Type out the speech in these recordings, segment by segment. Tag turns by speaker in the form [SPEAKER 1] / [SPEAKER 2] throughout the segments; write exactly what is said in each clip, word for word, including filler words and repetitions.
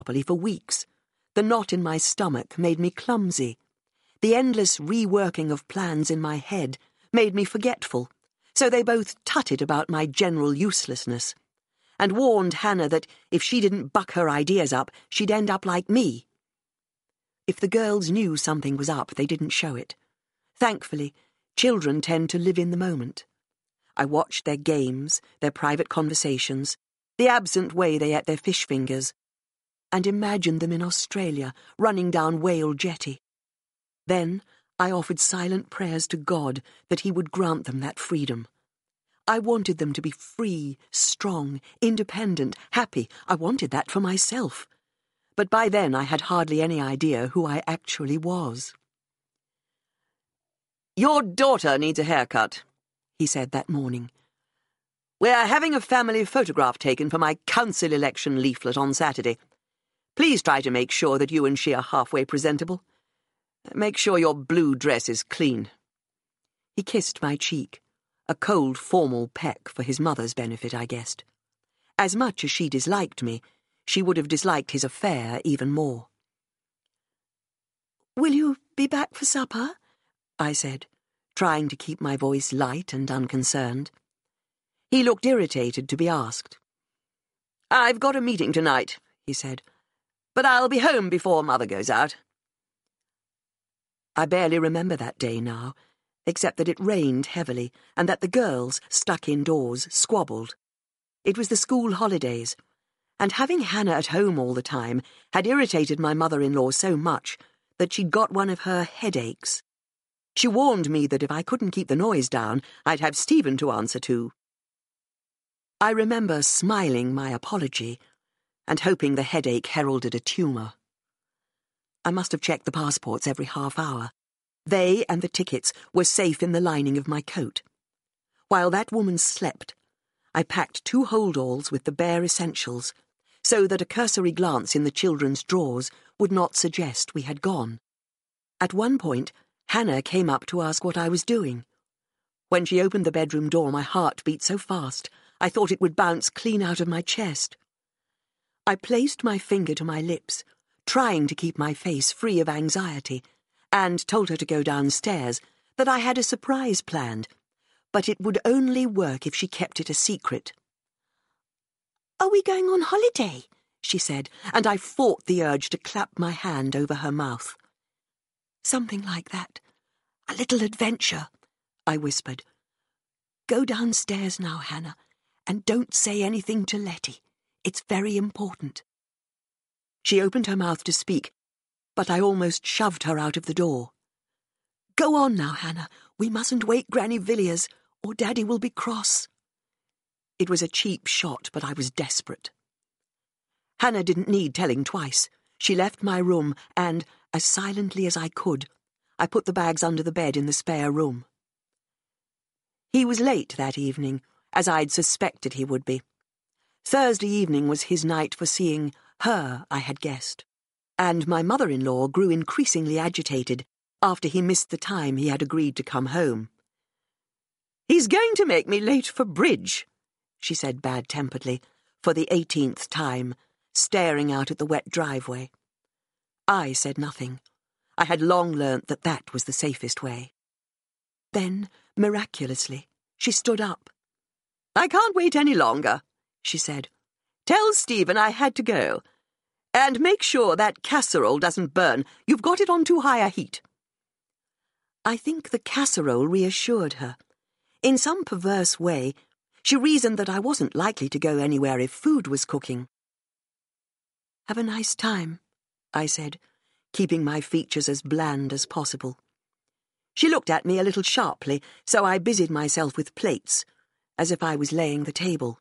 [SPEAKER 1] properly for weeks. The knot in my stomach made me clumsy. The endless reworking of plans in my head made me forgetful, so they both tutted about my general uselessness, and warned Hannah that if she didn't buck her ideas up, she'd end up like me. If the girls knew something was up, they didn't show it. Thankfully, children tend to live in the moment. I watched their games, their private conversations, the absent way they ate their fish fingers, and imagined them in Australia, running down Whale Jetty. Then I offered silent prayers to God that he would grant them that freedom. I wanted them to be free, strong, independent, happy. I wanted that for myself. But by then I had hardly any idea who I actually was. "Your daughter needs a haircut," he said that morning. "We're having a family photograph taken for my council election leaflet on Saturday. Please try to make sure that you and she are halfway presentable. Make sure your blue dress is clean." He kissed my cheek, a cold, formal peck for his mother's benefit, I guessed. As much as she disliked me, she would have disliked his affair even more. "Will you be back for supper?" I said, trying to keep my voice light and unconcerned. He looked irritated to be asked. "I've got a meeting tonight," he said, "but I'll be home before Mother goes out." I barely remember that day now, except that it rained heavily and that the girls, stuck indoors, squabbled. It was the school holidays, and having Hannah at home all the time had irritated my mother-in-law so much that she'd got one of her headaches. She warned me that if I couldn't keep the noise down, I'd have Stephen to answer to. I remember smiling my apology and hoping the headache heralded a tumour. I must have checked the passports every half hour. They and the tickets were safe in the lining of my coat. While that woman slept, I packed two holdalls with the bare essentials, so that a cursory glance in the children's drawers would not suggest we had gone. At one point, Hannah came up to ask what I was doing. When she opened the bedroom door, my heart beat so fast I thought it would bounce clean out of my chest. I placed my finger to my lips, trying to keep my face free of anxiety, and told her to go downstairs, that I had a surprise planned, but it would only work if she kept it a secret. "Are we going on holiday?" she said, and I fought the urge to clap my hand over her mouth. "Something like that. A little adventure," I whispered. "Go downstairs now, Hannah, and don't say anything to Letty. It's very important." She opened her mouth to speak, but I almost shoved her out of the door. "Go on now, Hannah. We mustn't wake Granny Villiers, or Daddy will be cross." It was a cheap shot, but I was desperate. Hannah didn't need telling twice. She left my room, and, as silently as I could, I put the bags under the bed in the spare room. He was late that evening, as I'd suspected he would be. Thursday evening was his night for seeing her, I had guessed, and my mother-in-law grew increasingly agitated after he missed the time he had agreed to come home. "He's going to make me late for bridge," she said bad-temperedly, for the eighteenth time, staring out at the wet driveway. I said nothing. I had long learnt that that was the safest way. Then, miraculously, she stood up. "I can't wait any longer," she said. "Tell Stephen I had to go. And make sure that casserole doesn't burn. You've got it on too high a heat." I think the casserole reassured her. In some perverse way, she reasoned that I wasn't likely to go anywhere if food was cooking. "Have a nice time," I said, keeping my features as bland as possible. She looked at me a little sharply, so I busied myself with plates, as if I was laying the table.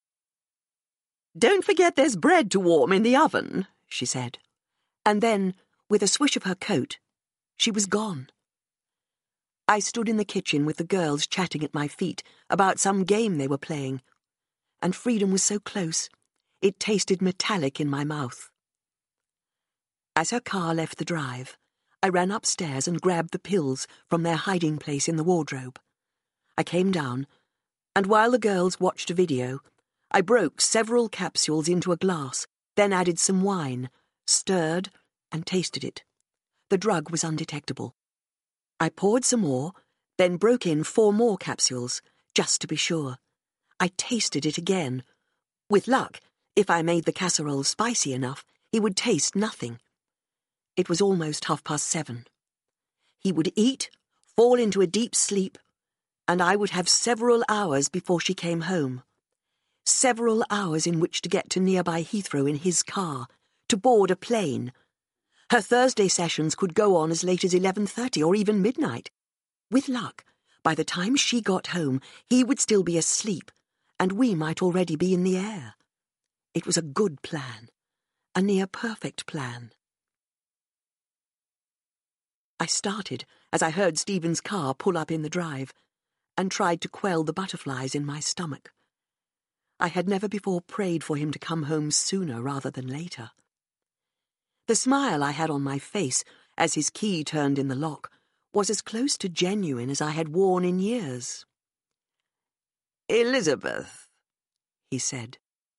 [SPEAKER 1] "Don't forget there's bread to warm in the oven," she said. And then, with a swish of her coat, she was gone. I stood in the kitchen with the girls chatting at my feet about some game they were playing, and freedom was so close, it tasted metallic in my mouth. As her car left the drive, I ran upstairs and grabbed the pills from their hiding place in the wardrobe. I came down, and while the girls watched a video, I broke several capsules into a glass then added some wine, stirred, and tasted it. The drug was undetectable. I poured some more, then broke in four more capsules, just to be sure. I tasted it again. With luck, if I made the casserole spicy enough, he would taste nothing. It was almost half past seven. He would eat, fall into a deep sleep, and I would have several hours before she came home. Several hours in which to get to nearby Heathrow in his car, to board a plane. Her Thursday sessions could go on as late as eleven thirty or even midnight. With luck, by the time she got home, he would still be asleep, and we might already be in the air. It was a good plan, a near-perfect plan. I started as I heard Stephen's car pull up in the drive, and tried to quell the butterflies in my stomach. I had never before prayed for him to come home sooner rather than later. The smile I had on my face as his key turned in the lock was as close to genuine as I had worn in years.
[SPEAKER 2] "Elizabeth,"
[SPEAKER 1] he said.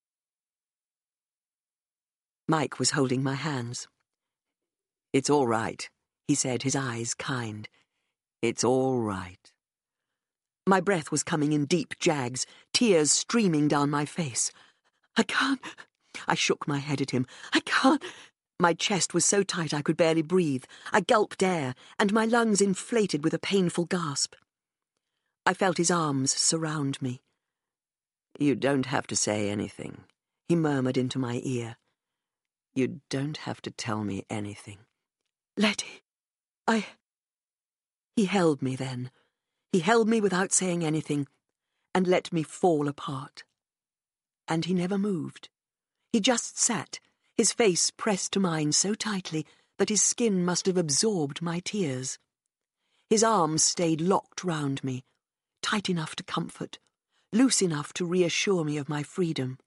[SPEAKER 1] Mike was holding my hands.
[SPEAKER 2] "It's all right,"
[SPEAKER 1] he said, his eyes kind.
[SPEAKER 2] "It's all right."
[SPEAKER 1] My breath was coming in deep jags, tears streaming down my face. "I can't." I shook my head at him. "I can't." My chest was so tight I could barely breathe. I gulped air, and my lungs inflated with a painful gasp. I felt his arms surround me.
[SPEAKER 2] "You don't have to say anything,"
[SPEAKER 1] he murmured into my ear.
[SPEAKER 2] "You don't have to tell me anything."
[SPEAKER 1] "Letty, I—" He held me then. He held me without saying anything, and let me fall apart. And he never moved. He just sat, his face pressed to mine so tightly that his skin must have absorbed my tears. His arms stayed locked round me, tight enough to comfort, loose enough to reassure me of my freedom.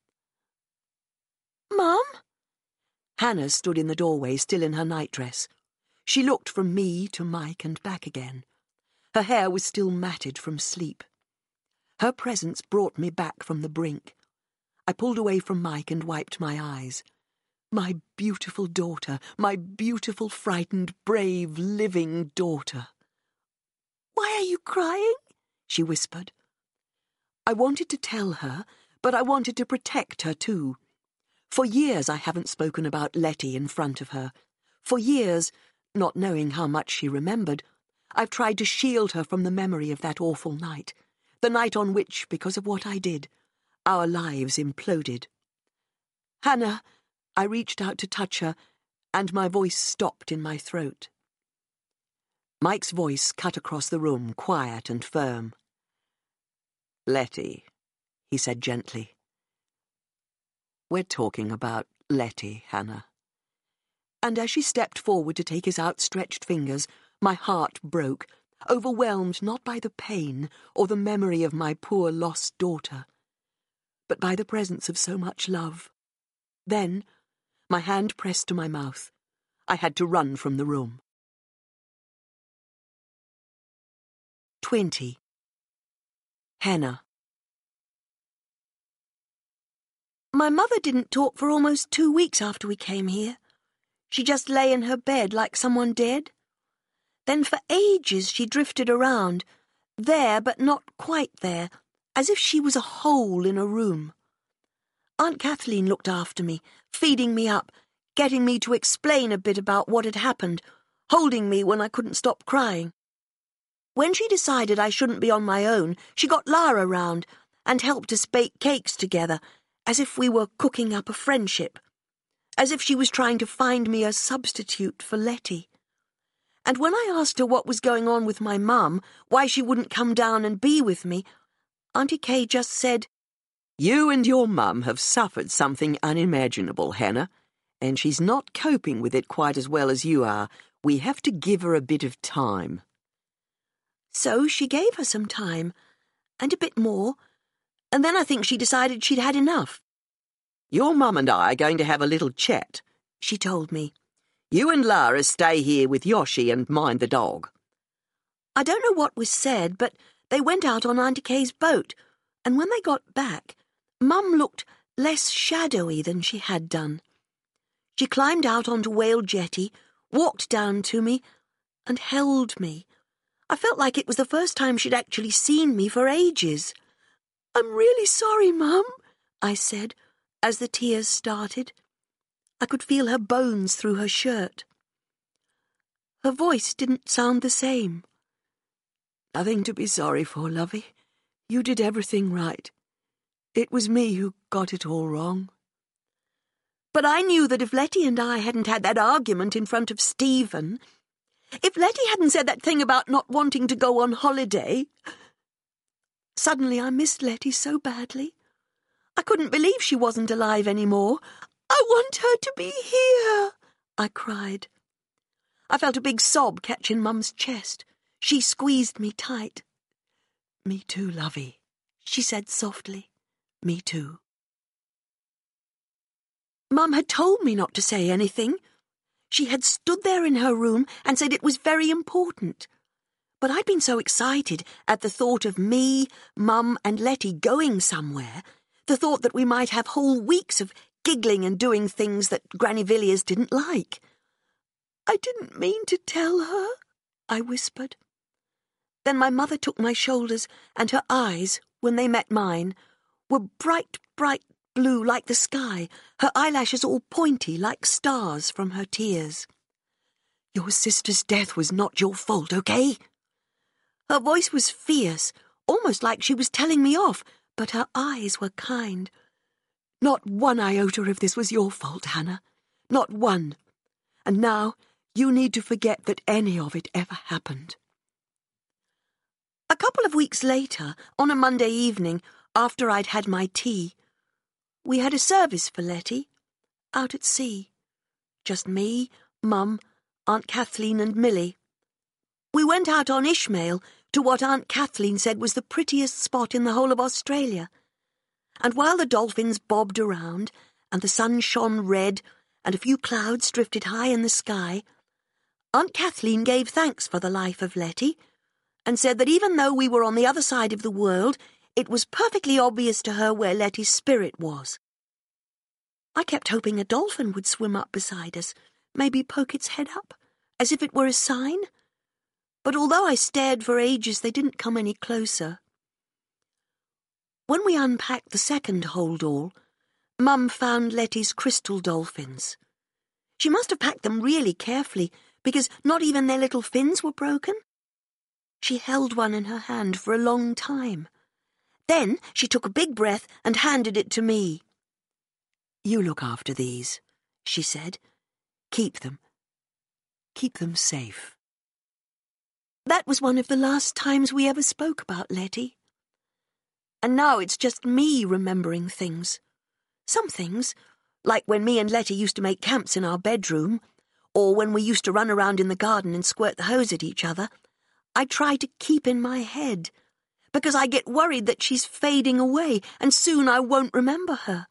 [SPEAKER 1] "Mum?" Hannah stood in the doorway, still in her nightdress. She looked from me to Mike and back again. Her hair was still matted from sleep. Her presence brought me back from the brink. I pulled away from Mike and wiped my eyes. My beautiful daughter, my beautiful, frightened, brave, living daughter. "Why are you crying?" she whispered. I wanted to tell her, but I wanted to protect her too. For years I haven't spoken about Letty in front of her. For years, not knowing how much she remembered, I've tried to shield her from the memory of that awful night, the night on which, because of what I did, our lives imploded. "Hannah," I reached out to touch her, and my voice stopped in my throat. Mike's voice cut across the room, quiet and firm.
[SPEAKER 2] "Letty,"
[SPEAKER 1] he said gently.
[SPEAKER 2] "We're talking about Letty, Hannah."
[SPEAKER 1] And as she stepped forward to take his outstretched fingers, my heart broke, overwhelmed not by the pain or the memory of my poor lost daughter, but by the presence of so much love. Then, my hand pressed to my mouth, I had to run from the room. Twenty. Hannah. My mother didn't talk for almost two weeks after we came here. She just lay in her bed like someone dead. Then for ages she drifted around, there but not quite there, as if she was a hole in a room. Aunt Kathleen looked after me, feeding me up, getting me to explain a bit about what had happened, holding me when I couldn't stop crying. When she decided I shouldn't be on my own, she got Lara round and helped us bake cakes together, as if we were cooking up a friendship, as if she was trying to find me a substitute for Letty. And when I asked her what was going on with my mum, why she wouldn't come down and be with me, Auntie Kay just said,
[SPEAKER 2] "You and your mum have suffered something unimaginable, Hannah, and she's not coping with it quite as well as you are. We have to give her a bit of time."
[SPEAKER 1] So she gave her some time, and a bit more, and then I think she decided she'd had enough.
[SPEAKER 2] "Your mum and I are going to have a little chat,"
[SPEAKER 1] she told me.
[SPEAKER 2] "You and Lara stay here with Yoshi and mind the dog."
[SPEAKER 1] I don't know what was said, but they went out on Auntie Kay's boat, and when they got back, Mum looked less shadowy than she had done. She climbed out onto Whale Jetty, walked down to me, and held me. I felt like it was the first time she'd actually seen me for ages. "I'm really sorry, Mum," I said, as the tears started. I could feel her bones through her shirt. Her voice didn't sound the same. "Nothing to be sorry for, lovey. You did everything right. It was me who got it all wrong." But I knew that if Letty and I hadn't had that argument in front of Stephen, if Letty hadn't said that thing about not wanting to go on holiday... Suddenly I missed Letty so badly. I couldn't believe she wasn't alive anymore. "I want her to be here," I cried. I felt a big sob catch in Mum's chest. She squeezed me tight. "Me too, lovey," she said softly. "Me too." Mum had told me not to say anything. She had stood there in her room and said it was very important. But I'd been so excited at the thought of me, Mum and Letty going somewhere, the thought that we might have whole weeks of giggling and doing things that Granny Villiers didn't like. "I didn't mean to tell her," I whispered. Then my mother took my shoulders, and her eyes, when they met mine, were bright, bright blue like the sky, her eyelashes all pointy like stars from her tears. "Your sister's death was not your fault, okay?" Her voice was fierce, almost like she was telling me off, but her eyes were kind. "Not one iota of this was your fault, Hannah. Not one. And now you need to forget that any of it ever happened." A couple of weeks later, on a Monday evening, after I'd had my tea, we had a service for Letty, out at sea. Just me, Mum, Aunt Kathleen and Millie. We went out on Ishmael to what Aunt Kathleen said was the prettiest spot in the whole of Australia. And while the dolphins bobbed around, and the sun shone red, and a few clouds drifted high in the sky, Aunt Kathleen gave thanks for the life of Letty, and said that even though we were on the other side of the world, it was perfectly obvious to her where Letty's spirit was. I kept hoping a dolphin would swim up beside us, maybe poke its head up, as if it were a sign. But although I stared for ages, they didn't come any closer. When we unpacked the second hold-all, Mum found Letty's crystal dolphins. She must have packed them really carefully, because not even their little fins were broken. She held one in her hand for a long time. Then she took a big breath and handed it to me. "You look after these," she said. "Keep them. Keep them safe." That was one of the last times we ever spoke about Letty. And now it's just me remembering things. Some things, like when me and Letty used to make camps in our bedroom, or when we used to run around in the garden and squirt the hose at each other, I try to keep in my head, because I get worried that she's fading away and soon I won't remember her.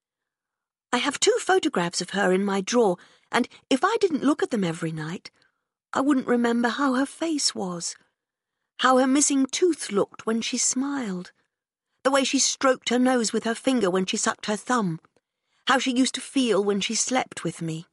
[SPEAKER 1] I have two photographs of her in my drawer, and if I didn't look at them every night, I wouldn't remember how her face was, how her missing tooth looked when she smiled, the way she stroked her nose with her finger when she sucked her thumb, how she used to feel when she slept with me.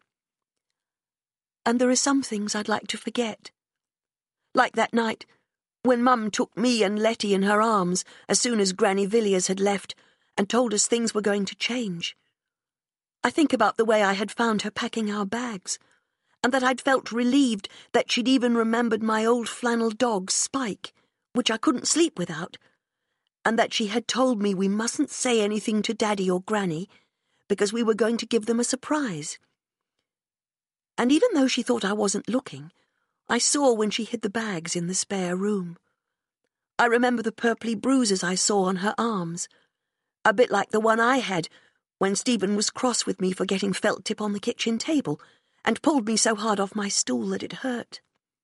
[SPEAKER 1] And there are some things I'd like to forget. Like that night, when Mum took me and Letty in her arms as soon as Granny Villiers had left and told us things were going to change. I think about the way I had found her packing our bags, and that I'd felt relieved that she'd even remembered my old flannel dog, Spike, which I couldn't sleep without, and that she had told me we mustn't say anything to Daddy or Granny because we were going to give them a surprise. And even though she thought I wasn't looking, I saw when she hid the bags in the spare room. I remember the purply bruises I saw on her arms, a bit like the one I had when Stephen was cross with me for getting felt tip on the kitchen table and pulled me so hard off my stool that it hurt.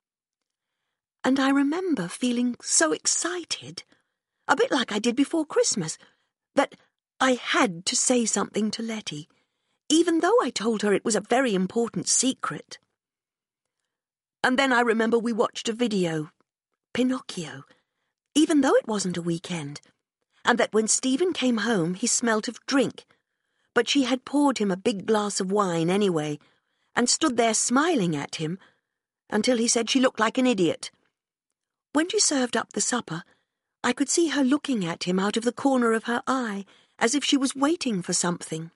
[SPEAKER 1] And I remember feeling so excited, a bit like I did before Christmas, that I had to say something to Letty, even though I told her it was a very important secret. And then I remember we watched a video, Pinocchio, even though it wasn't a weekend, and that when Stephen came home he smelt of drink, but she had poured him a big glass of wine anyway, and stood there smiling at him until he said she looked like an idiot. When she served up the supper, I could see her looking at him out of the corner of her eye, as if she was waiting for something.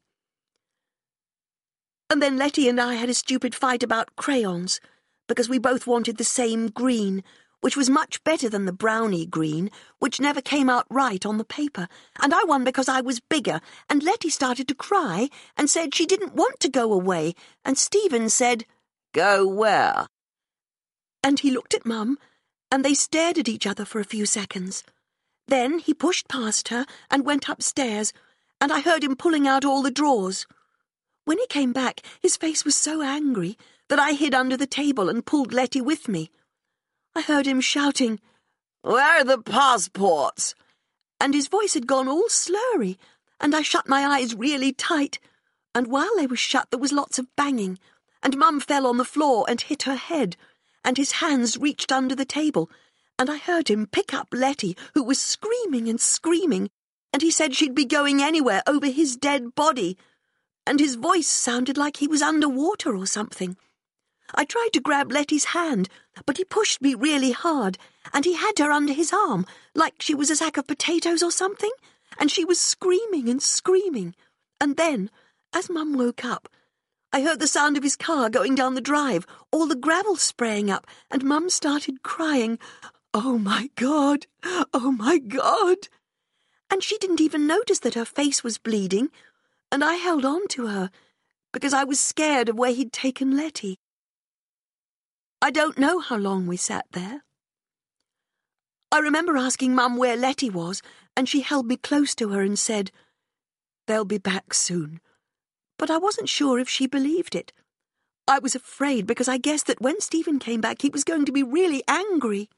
[SPEAKER 1] And then Letty and I had a stupid fight about crayons, because we both wanted the same green, which was much better than the brownie green, which never came out right on the paper, and I won because I was bigger, and Letty started to cry and said she didn't want to go away, and Stephen said, "Go where?" And he looked at Mum, and they stared at each other for a few seconds. Then he pushed past her and went upstairs, and I heard him pulling out all the drawers. When he came back, his face was so angry that I hid under the table and pulled Letty with me. I heard him shouting, "Where are the passports?" And his voice had gone all slurry, and I shut my eyes really tight, and while they were shut there was lots of banging, and Mum fell on the floor and hit her head, and his hands reached under the table, and I heard him pick up Letty, who was screaming and screaming, and he said she'd be going anywhere over his dead body, and his voice sounded like he was under water or something. I tried to grab Letty's hand, but he pushed me really hard, and he had her under his arm, like she was a sack of potatoes or something, and she was screaming and screaming. And then, as Mum woke up, I heard the sound of his car going down the drive, all the gravel spraying up, and Mum started crying, "Oh, my God! Oh, my God!" And she didn't even notice that her face was bleeding, and I held on to her, because I was scared of where he'd taken Letty. I don't know how long we sat there. I remember asking Mum where Letty was, and she held me close to her and said, "They'll be back soon." But I wasn't sure if she believed it. I was afraid because I guessed that when Stephen came back he was going to be really angry.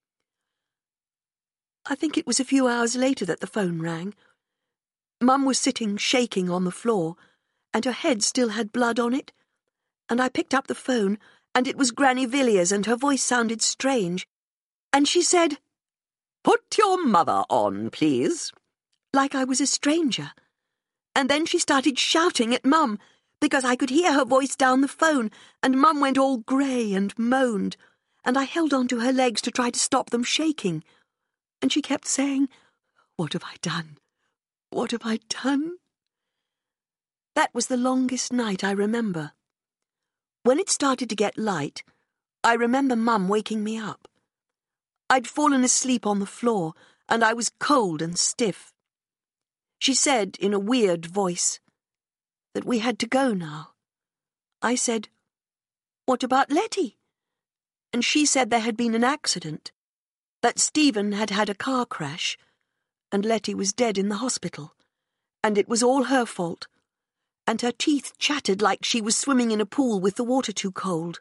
[SPEAKER 1] I think it was a few hours later that the phone rang. Mum was sitting shaking on the floor, and her head still had blood on it, and I picked up the phone, and it was Granny Villiers, and her voice sounded strange, and she said, "Put your mother on, please," like I was a stranger. And then she started shouting at Mum, because I could hear her voice down the phone, and Mum went all grey and moaned, and I held on to her legs to try to stop them shaking, and she kept saying, "What have I done? What have I done?" That was the longest night I remember. When it started to get light, I remember Mum waking me up. I'd fallen asleep on the floor, and I was cold and stiff. She said in a weird voice that we had to go now. I said, "What about Letty?" And she said there had been an accident, that Stephen had had a car crash, and Letty was dead in the hospital, and it was all her fault, and her teeth chattered like she was swimming in a pool with the water too cold.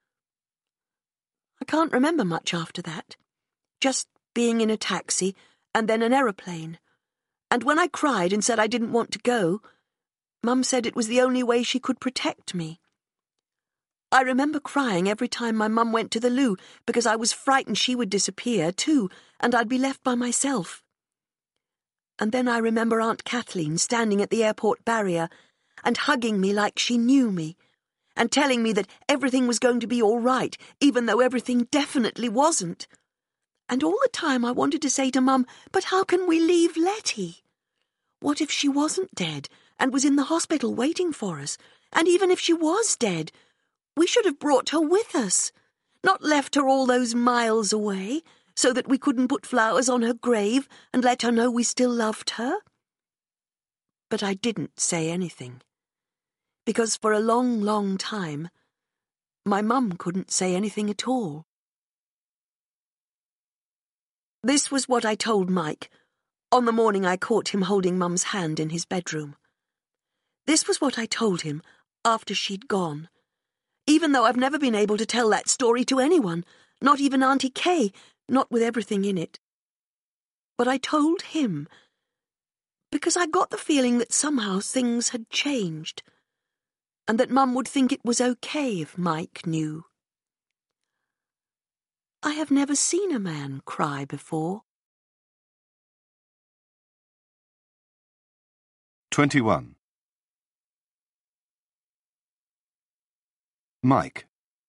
[SPEAKER 1] I can't remember much after that, just being in a taxi and then an aeroplane, and when I cried and said I didn't want to go, Mum said it was the only way she could protect me. I remember crying every time my mum went to the loo because I was frightened she would disappear too, and I'd be left by myself. And then I remember Aunt Kathleen standing at the airport barrier and hugging me like she knew me, and telling me that everything was going to be all right, even though everything definitely wasn't. And all the time I wanted to say to Mum, "But how can we leave Letty? What if she wasn't dead and was in the hospital waiting for us? And even if she was dead, we should have brought her with us, not left her all those miles away, so that we couldn't put flowers on her grave and let her know we still loved her." But I didn't say anything, because for a long, long time, my mum couldn't say anything at all. This was what I told Mike on the morning I caught him holding Mum's hand in his bedroom. This was what I told him after she'd gone, even though I've never been able to tell that story to anyone, not even Auntie Kay, not with everything in it. But I told him because I got the feeling that somehow things had changed, and that Mum would think it was okay if Mike knew. I have never seen a man cry before.
[SPEAKER 3] twenty-one. Mike.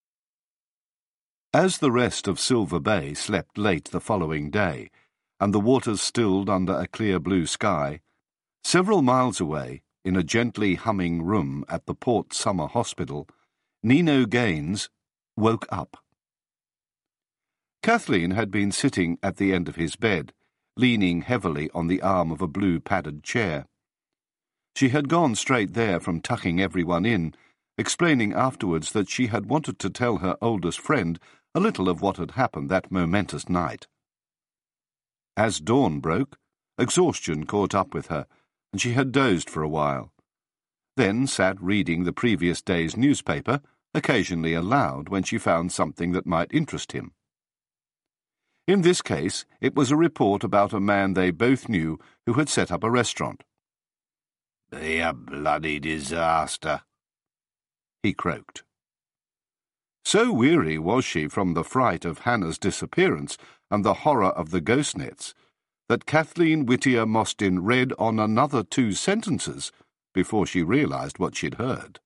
[SPEAKER 3] As the rest of Silver Bay slept late the following day, and the waters stilled under a clear blue sky, several miles away, in a gently humming room at the Port Summer Hospital, Nino Gaines woke up. Kathleen had been sitting at the end of his bed, leaning heavily on the arm of a blue padded chair. She had gone straight there from tucking everyone in, explaining afterwards that she had wanted to tell her oldest friend a little of what had happened that momentous night. As dawn broke, exhaustion caught up with her, and she had dozed for a while, then sat reading the previous day's newspaper, occasionally aloud when she found something that might interest him. In this case, it was a report about a man they both knew who had set up a restaurant.
[SPEAKER 4] "Be a bloody disaster," he croaked.
[SPEAKER 3] So weary was she from the fright of Hannah's disappearance and the horror of the ghost nets that Kathleen Whittier Mostyn read on another two sentences before she realized what she'd heard.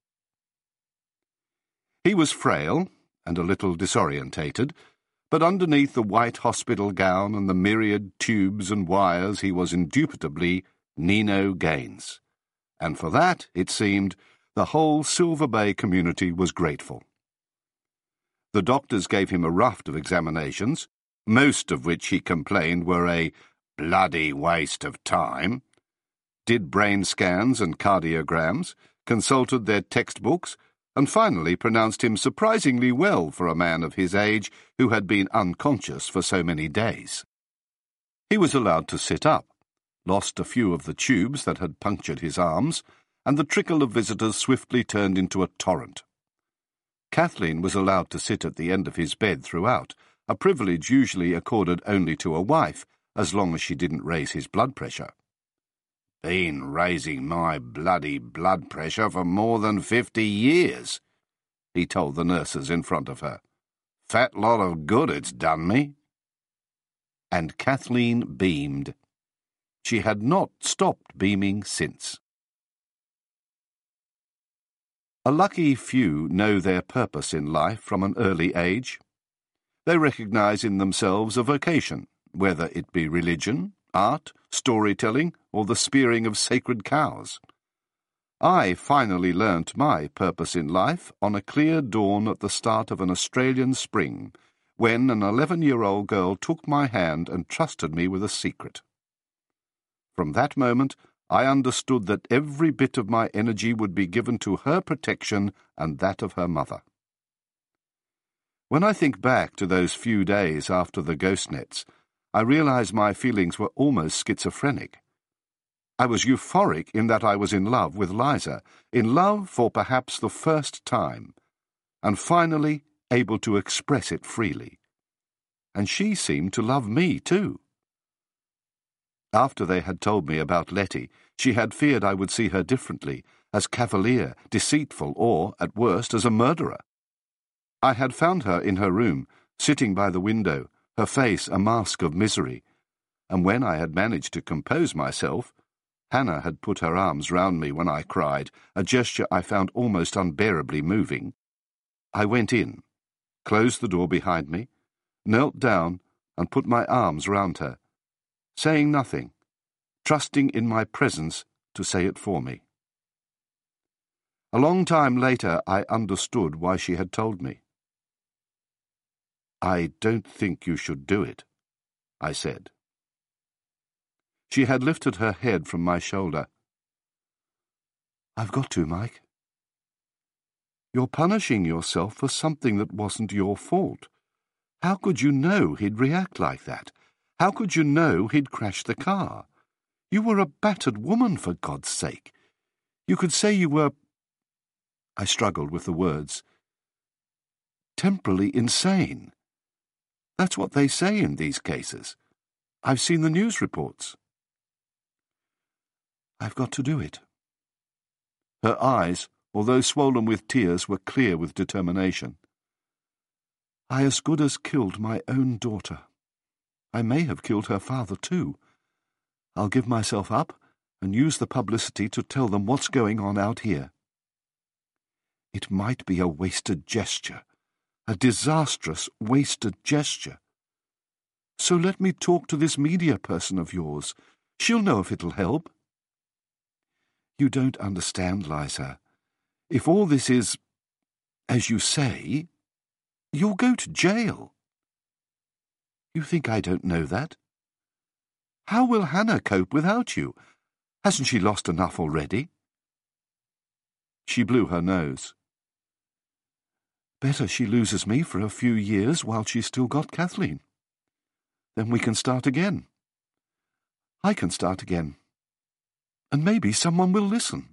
[SPEAKER 3] He was frail and a little disorientated, but underneath the white hospital gown and the myriad tubes and wires he was indubitably Nino Gaines, and for that, it seemed, the whole Silver Bay community was grateful. The doctors gave him a raft of examinations, most of which he complained were a bloody waste of time, did brain scans and cardiograms, consulted their textbooks, and finally pronounced him surprisingly well for a man of his age who had been unconscious for so many days. He was allowed to sit up, lost a few of the tubes that had punctured his arms, and the trickle of visitors swiftly turned into a torrent. Kathleen was allowed to sit at the end of his bed throughout, a privilege usually accorded only to a wife, as long as she didn't raise his blood pressure.
[SPEAKER 4] "Been raising my bloody blood pressure for more than fifty years, he told the nurses in front of her. "Fat lot of good it's done me."
[SPEAKER 3] And Kathleen beamed. She had not stopped beaming since. A lucky few know their purpose in life from an early age. They recognize in themselves a vocation, whether it be religion, art, storytelling, or the spearing of sacred cows. I finally learnt my purpose in life on a clear dawn at the start of an Australian spring, when an eleven-year-old girl took my hand and trusted me with a secret. From that moment, I understood that every bit of my energy would be given to her protection and that of her mother. When I think back to those few days after the ghost nets, I realize my feelings were almost schizophrenic. I was euphoric in that I was in love with Liza, in love for perhaps the first time, and finally able to express it freely. And she seemed to love me too. After they had told me about Letty, she had feared I would see her differently, as cavalier, deceitful, or, at worst, as a murderer. I had found her in her room, sitting by the window, her face a mask of misery, and when I had managed to compose myself, Hannah had put her arms round me when I cried, a gesture I found almost unbearably moving. I went in, closed the door behind me, knelt down and put my arms round her, saying nothing, trusting in my presence to say it for me. A long time later I understood why she had told me. "I don't think you should do it," I said. She had lifted her head from my shoulder. "I've got to, Mike. You're punishing yourself for something that wasn't your fault. How could you know he'd react like that? How could you know he'd crash the car? You were a battered woman, for God's sake. You could say you were—" I struggled with the words. "Temporally insane. That's what they say in these cases. I've seen the news reports." "I've got to do it." Her eyes, although swollen with tears, were clear with determination. "I as good as killed my own daughter. I may have killed her father too. I'll give myself up and use the publicity to tell them what's going on out here." It might be a wasted gesture, a disastrous, wasted gesture. So let me talk to this media person of yours. She'll know if it'll help. You don't understand, Liza. If all this is, as you say, you'll go to jail. You think I don't know that? How will Hannah cope without you? Hasn't she lost enough already? She blew her nose. Better she loses me for a few years while she's still got Kathleen. Then we can start again. I can start again. And maybe someone will listen.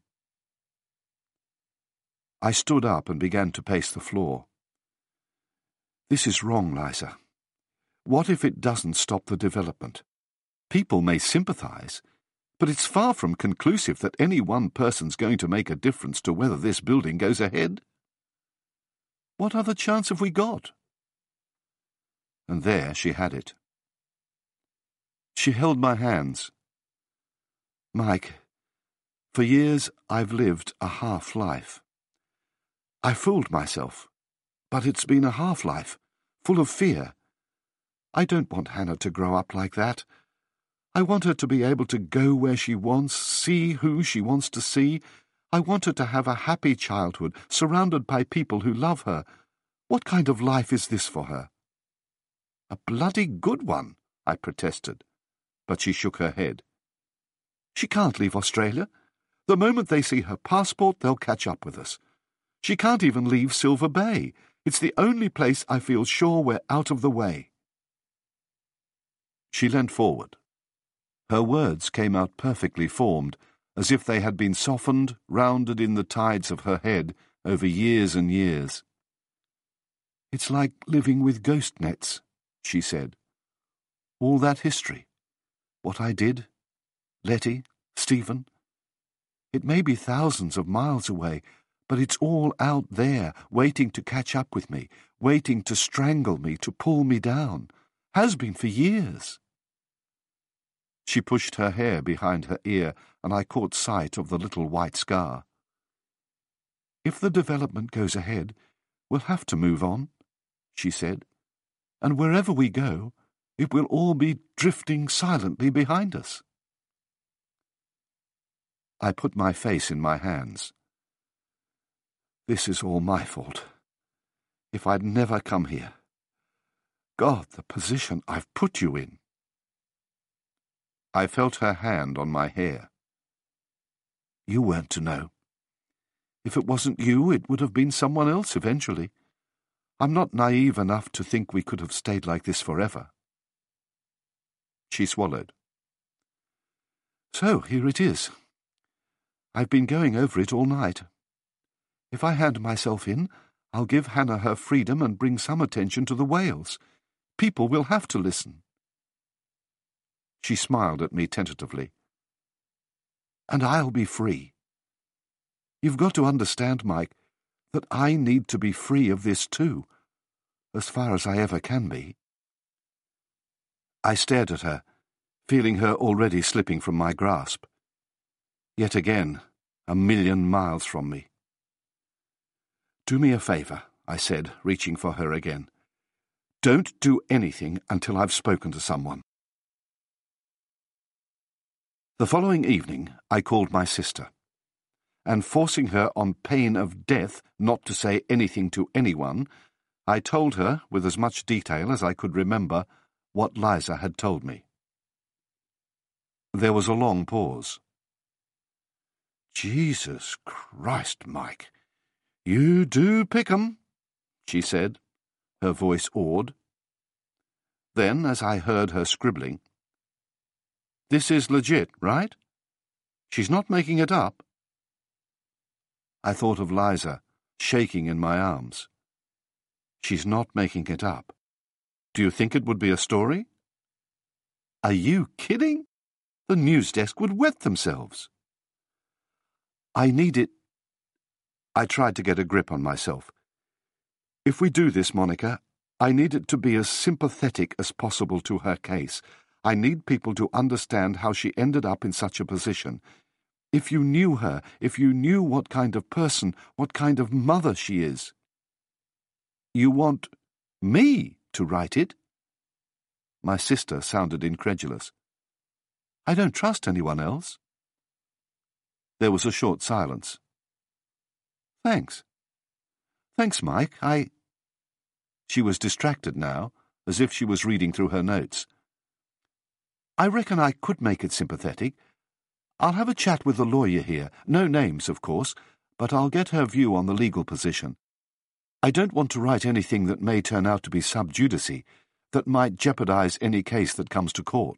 [SPEAKER 3] I stood up and began to pace the floor. This is wrong, Liza. What if it doesn't stop the development? People may sympathize, but it's far from conclusive that any one person's going to make a difference to whether this building goes ahead. What other chance have we got? And there she had it. She held my hands. Mike, for years I've lived a half-life. I fooled myself, but it's been a half-life, full of fear. I don't want Hannah to grow up like that. I want her to be able to go where she wants, see who she wants to see. I want her to have a happy childhood, surrounded by people who love her. What kind of life is this for her? A bloody good one, I protested, but she shook her head. She can't leave Australia. The moment they see her passport, they'll catch up with us. She can't even leave Silver Bay. It's the only place I feel sure we're out of the way. She leant forward. Her words came out perfectly formed, as if they had been softened, rounded in the tides of her head over years and years. It's like living with ghost nets, she said. All that history, what I did, Letty, Stephen. It may be thousands of miles away, but it's all out there, waiting to catch up with me, waiting to strangle me, to pull me down. Has been for years. She pushed her hair behind her ear, and I caught sight of the little white scar. If the development goes ahead, we'll have to move on, she said, and wherever we go, it will all be drifting silently behind us. I put my face in my hands. This is all my fault. If I'd never come here. God, the position I've put you in. I felt her hand on my hair. You weren't to know. If it wasn't you, it would have been someone else eventually. I'm not naive enough to think we could have stayed like this forever. She swallowed. So, here it is. I've been going over it all night. If I hand myself in, I'll give Hannah her freedom and bring some attention to the whales. People will have to listen. She smiled at me tentatively. And I'll be free. You've got to understand, Mike, that I need to be free of this too, as far as I ever can be. I stared at her, feeling her already slipping from my grasp. Yet again, a million miles from me. Do me a favour, I said, reaching for her again. Don't do anything until I've spoken to someone. The following evening, I called my sister, and forcing her on pain of death not to say anything to anyone, I told her, with as much detail as I could remember, what Liza had told me. There was a long pause. Jesus Christ, Mike, you do pick 'em, she said, her voice awed. Then, as I heard her scribbling, this is legit, right? She's not making it up. I thought of Liza, shaking in my arms. She's not making it up. Do you think it would be a story? Are you kidding? The news desk would wet themselves. I need it. I tried to get a grip on myself. If we do this, Monica, I need it to be as sympathetic as possible to her case. I need people to understand how she ended up in such a position. If you knew her, if you knew what kind of person, what kind of mother she is. You want me to write it? My sister sounded incredulous. I don't trust anyone else. There was a short silence. Thanks. Thanks, Mike. I... She was distracted now, as if she was reading through her notes. I reckon I could make it sympathetic. I'll have a chat with the lawyer here. No names, of course, but I'll get her view on the legal position. I don't want to write anything that may turn out to be sub judice, that might jeopardize any case that comes to court.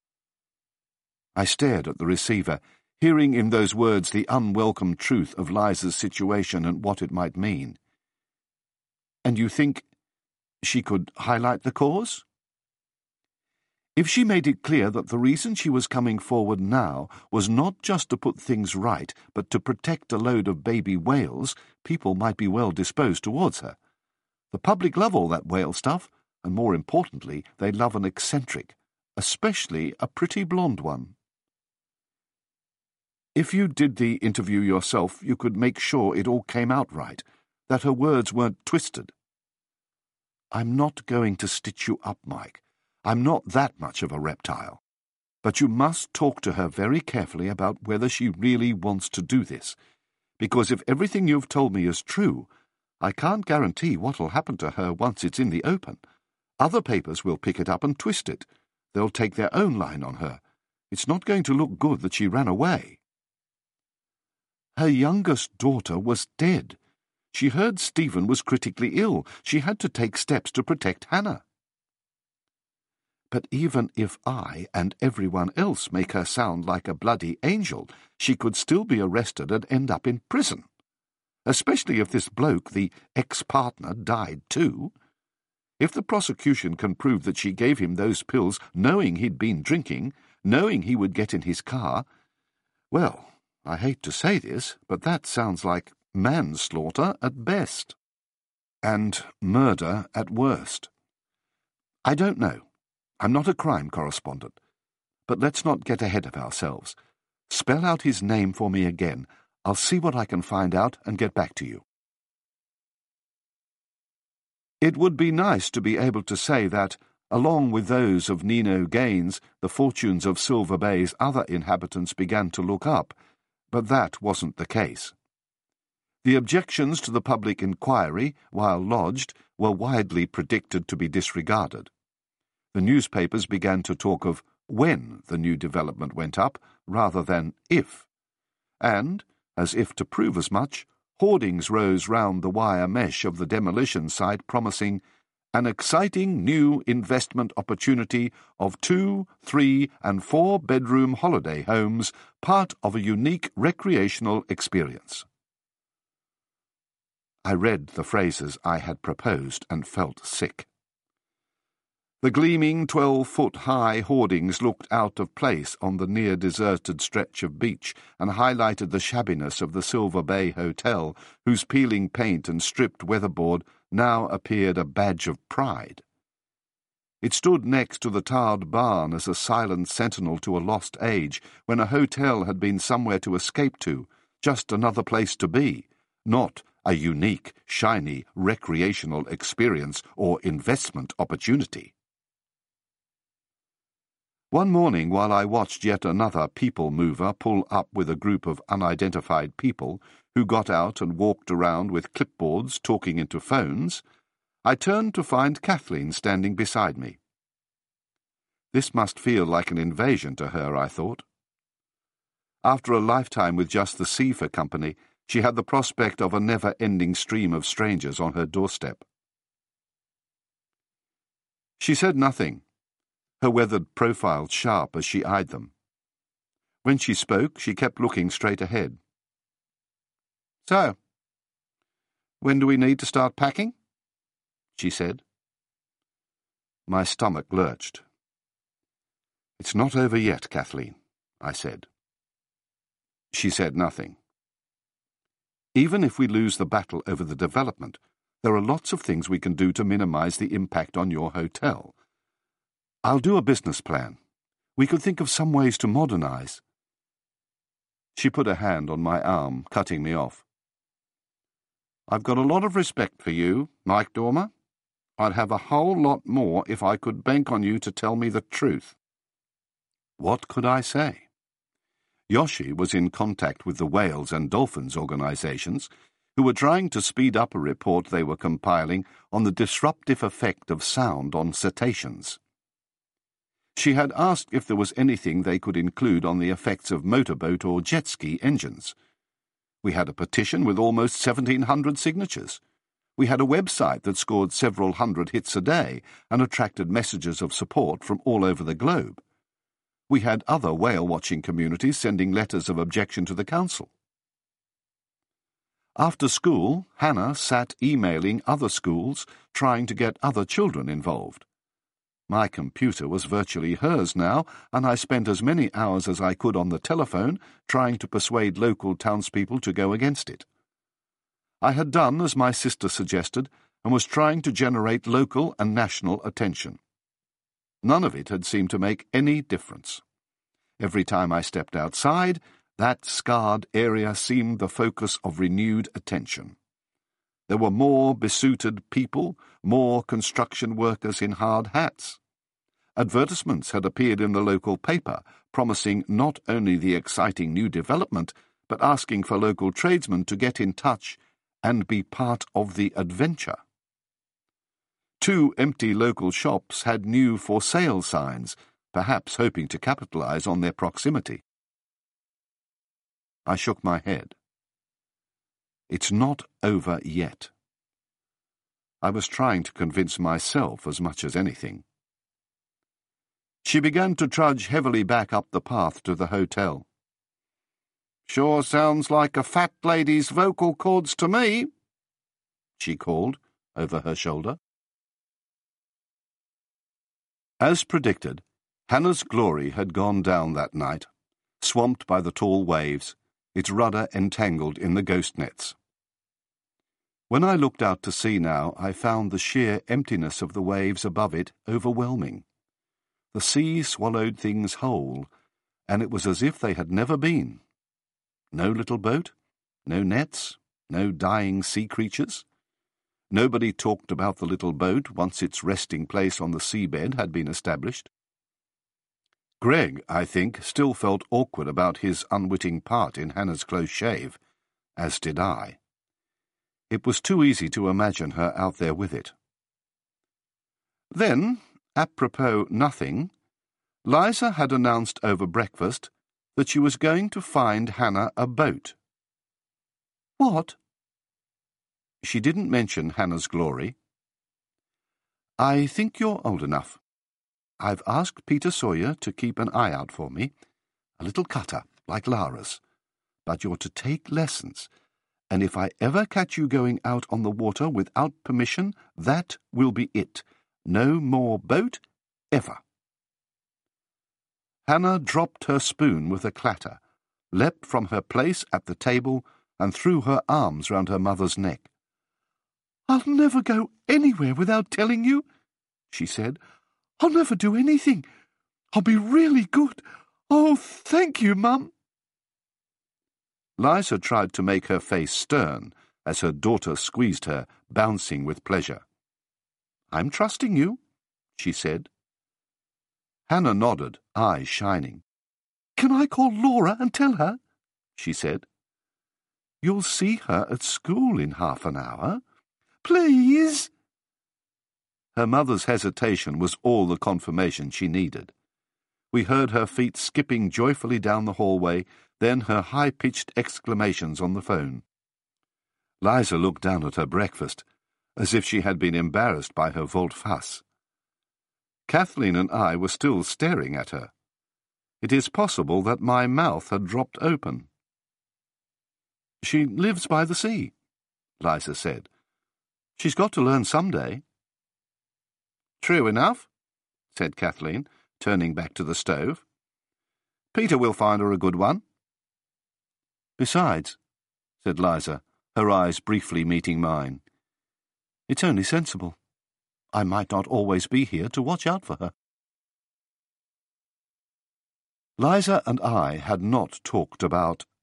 [SPEAKER 3] I stared at the receiver, hearing in those words the unwelcome truth of Liza's situation and what it might mean. And you think she could highlight the cause? If she made it clear that the reason she was coming forward now was not just to put things right, but to protect a load of baby whales, people might be well disposed towards her. The public love all that whale stuff, and more importantly, they love an eccentric, especially a pretty blonde one. If you did the interview yourself, you could make sure it all came out right, that her words weren't twisted. I'm not going to stitch you up, Mike. I'm not that much of a reptile. But you must talk to her very carefully about whether she really wants to do this, because if everything you've told me is true, I can't guarantee what'll happen to her once it's in the open. Other papers will pick it up and twist it. They'll take their own line on her. It's not going to look good that she ran away. Her youngest daughter was dead. She heard Stephen was critically ill. She had to take steps to protect Hannah. But even if I and everyone else make her sound like a bloody angel, she could still be arrested and end up in prison. Especially if this bloke, the ex-partner, died too. If the prosecution can prove that she gave him those pills knowing he'd been drinking, knowing he would get in his car, well, I hate to say this, but that sounds like manslaughter at best. And murder at worst. I don't know. I'm not a crime correspondent. But let's not get ahead of ourselves. Spell out his name for me again. I'll see what I can find out and get back to you. It would be nice to be able to say that, along with those of Nino Gaines, the fortunes of Silver Bay's other inhabitants began to look up, but that wasn't the case. The objections to the public inquiry, while lodged, were widely predicted to be disregarded. The newspapers began to talk of when the new development went up, rather than if. And, as if to prove as much, hoardings rose round the wire mesh of the demolition site promising an exciting new investment opportunity of two, three, and four-bedroom holiday homes, part of a unique recreational experience. I read the phrases I had proposed and felt sick. The gleaming twelve-foot-high hoardings looked out of place on the near-deserted stretch of beach and highlighted the shabbiness of the Silver Bay Hotel, whose peeling paint and stripped weatherboard now appeared a badge of pride. It stood next to the tarred barn as a silent sentinel to a lost age, when a hotel had been somewhere to escape to, just another place to be, not a unique, shiny, recreational experience or investment opportunity. One morning, while I watched yet another people mover pull up with a group of unidentified people who got out and walked around with clipboards talking into phones, I turned to find Kathleen standing beside me. This must feel like an invasion to her, I thought. After a lifetime with just the sea for company, she had the prospect of a never-ending stream of strangers on her doorstep. She said nothing, her weathered profile sharp as she eyed them. When she spoke, she kept looking straight ahead. "So, when do we need to start packing?" she said. My stomach lurched. "It's not over yet, Kathleen," I said. She said nothing. Even if we lose the battle over the development, there are lots of things we can do to minimize the impact on your hotel. I'll do a business plan. We could think of some ways to modernize. She put a hand on my arm, cutting me off. I've got a lot of respect for you, Mike Dormer. I'd have a whole lot more if I could bank on you to tell me the truth. What could I say? Yoshi was in contact with the whales and dolphins organizations, who were trying to speed up a report they were compiling on the disruptive effect of sound on cetaceans. She had asked if there was anything they could include on the effects of motorboat or jet ski engines. We had a petition with almost seventeen hundred signatures. We had a website that scored several hundred hits a day and attracted messages of support from all over the globe. We had other whale-watching communities sending letters of objection to the council. After school, Hannah sat emailing other schools, trying to get other children involved. My computer was virtually hers now, and I spent as many hours as I could on the telephone trying to persuade local townspeople to go against it. I had done as my sister suggested and was trying to generate local and national attention. None of it had seemed to make any difference. Every time I stepped outside, that scarred area seemed the focus of renewed attention. There were more besuited people, more construction workers in hard hats. Advertisements had appeared in the local paper, promising not only the exciting new development, but asking for local tradesmen to get in touch and be part of the adventure. Two empty local shops had new for sale signs, perhaps hoping to capitalize on their proximity. I shook my head. It's not over yet. I was trying to convince myself as much as anything. She began to trudge heavily back up the path to the hotel. "Sure sounds like a fat lady's vocal cords to me," she called over her shoulder. As predicted, Hannah's Glory had gone down that night, swamped by the tall waves, its rudder entangled in the ghost nets. When I looked out to sea now, I found the sheer emptiness of the waves above it overwhelming. The sea swallowed things whole, and it was as if they had never been. No little boat, no nets, no dying sea creatures. Nobody talked about the little boat once its resting place on the seabed had been established. Greg, I think, still felt awkward about his unwitting part in Hannah's close shave, as did I. It was too easy to imagine her out there with it. Then, apropos nothing, Liza had announced over breakfast that she was going to find Hannah a boat. What? She didn't mention Hannah's Glory. I think you're old enough. I've asked Peter Sawyer to keep an eye out for me, a little cutter, like Lara's. But you're to take lessons, and if I ever catch you going out on the water without permission, that will be it. No more boat, ever. Hannah dropped her spoon with a clatter, leapt from her place at the table, and threw her arms round her mother's neck. "I'll never go anywhere without telling you," she said. "I'll never do anything. I'll be really good. Oh, thank you, Mum." Liza tried to make her face stern as her daughter squeezed her, bouncing with pleasure. "I'm trusting you," she said. Hannah nodded, eyes shining. "Can I call Laura and tell her?" she said. "You'll see her at school in half an hour." "Please." Her mother's hesitation was all the confirmation she needed. We heard her feet skipping joyfully down the hallway, then her high-pitched exclamations on the phone. Liza looked down at her breakfast, as if she had been embarrassed by her volte-face. Kathleen and I were still staring at her. It is possible that my mouth had dropped open. "She lives by the sea," Liza said. "She's got to learn some day." "True enough," said Kathleen, turning back to the stove. "Peter will find her a good one." "Besides," said Liza, her eyes briefly meeting mine, "it's only sensible. I might not always be here to watch out for her." Liza and I had not talked about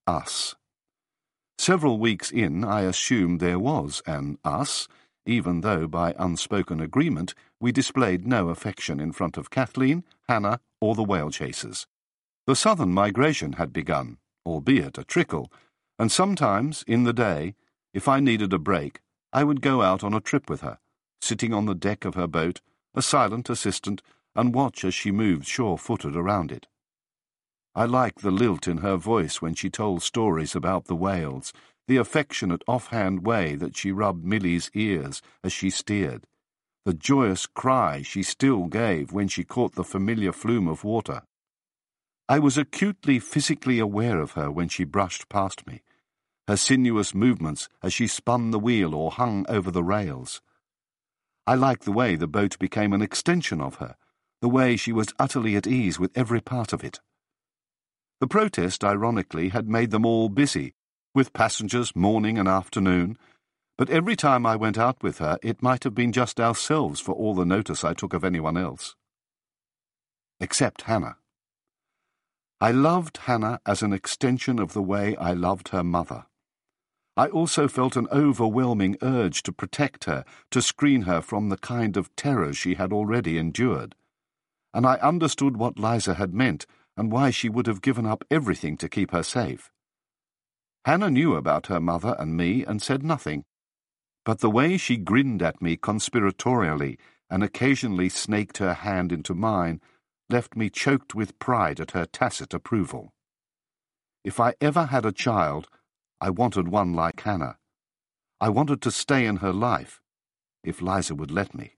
[SPEAKER 3] us. Several weeks in, I assumed there was an us, even though by unspoken agreement we displayed no affection in front of Kathleen, Hannah, or the whale chasers. The southern migration had begun, albeit a trickle, and sometimes, in the day, if I needed a break, I would go out on a trip with her, sitting on the deck of her boat, a silent assistant, and watch as she moved sure-footed around it. I liked the lilt in her voice when she told stories about the whales, the affectionate offhand way that she rubbed Millie's ears as she steered, the joyous cry she still gave when she caught the familiar flume of water. I was acutely physically aware of her when she brushed past me, her sinuous movements as she spun the wheel or hung over the rails. I liked the way the boat became an extension of her, the way she was utterly at ease with every part of it. The protest, ironically, had made them all busy, with passengers morning and afternoon, but every time I went out with her it might have been just ourselves for all the notice I took of anyone else. Except Hannah. I loved Hannah as an extension of the way I loved her mother. I also felt an overwhelming urge to protect her, to screen her from the kind of terror she had already endured. And I understood what Liza had meant, and why she would have given up everything to keep her safe. Hannah knew about her mother and me and said nothing, but the way she grinned at me conspiratorially and occasionally snaked her hand into mine left me choked with pride at her tacit approval. If I ever had a child, I wanted one like Hannah. I wanted to stay in her life, if Liza would let me.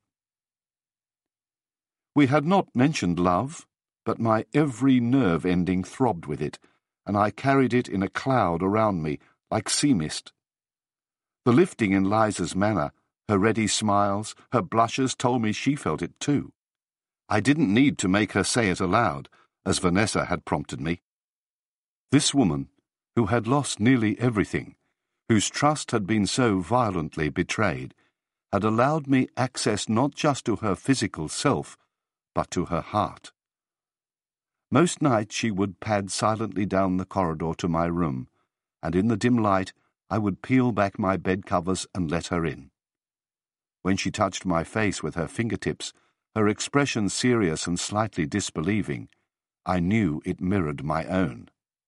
[SPEAKER 3] We had not mentioned love, but my every nerve ending throbbed with it, and I carried it in a cloud around me, like sea mist. The lifting in Liza's manner, her ready smiles, her blushes told me she felt it too. I didn't need to make her say it aloud, as Vanessa had prompted me. This woman, who had lost nearly everything, whose trust had been so violently betrayed, had allowed me access not just to her physical self, but to her heart. Most nights she would pad silently down the corridor to my room, and in the dim light I would peel back my bed covers and let her in. When she touched my face with her fingertips, her expression serious and slightly disbelieving, I knew it mirrored my own.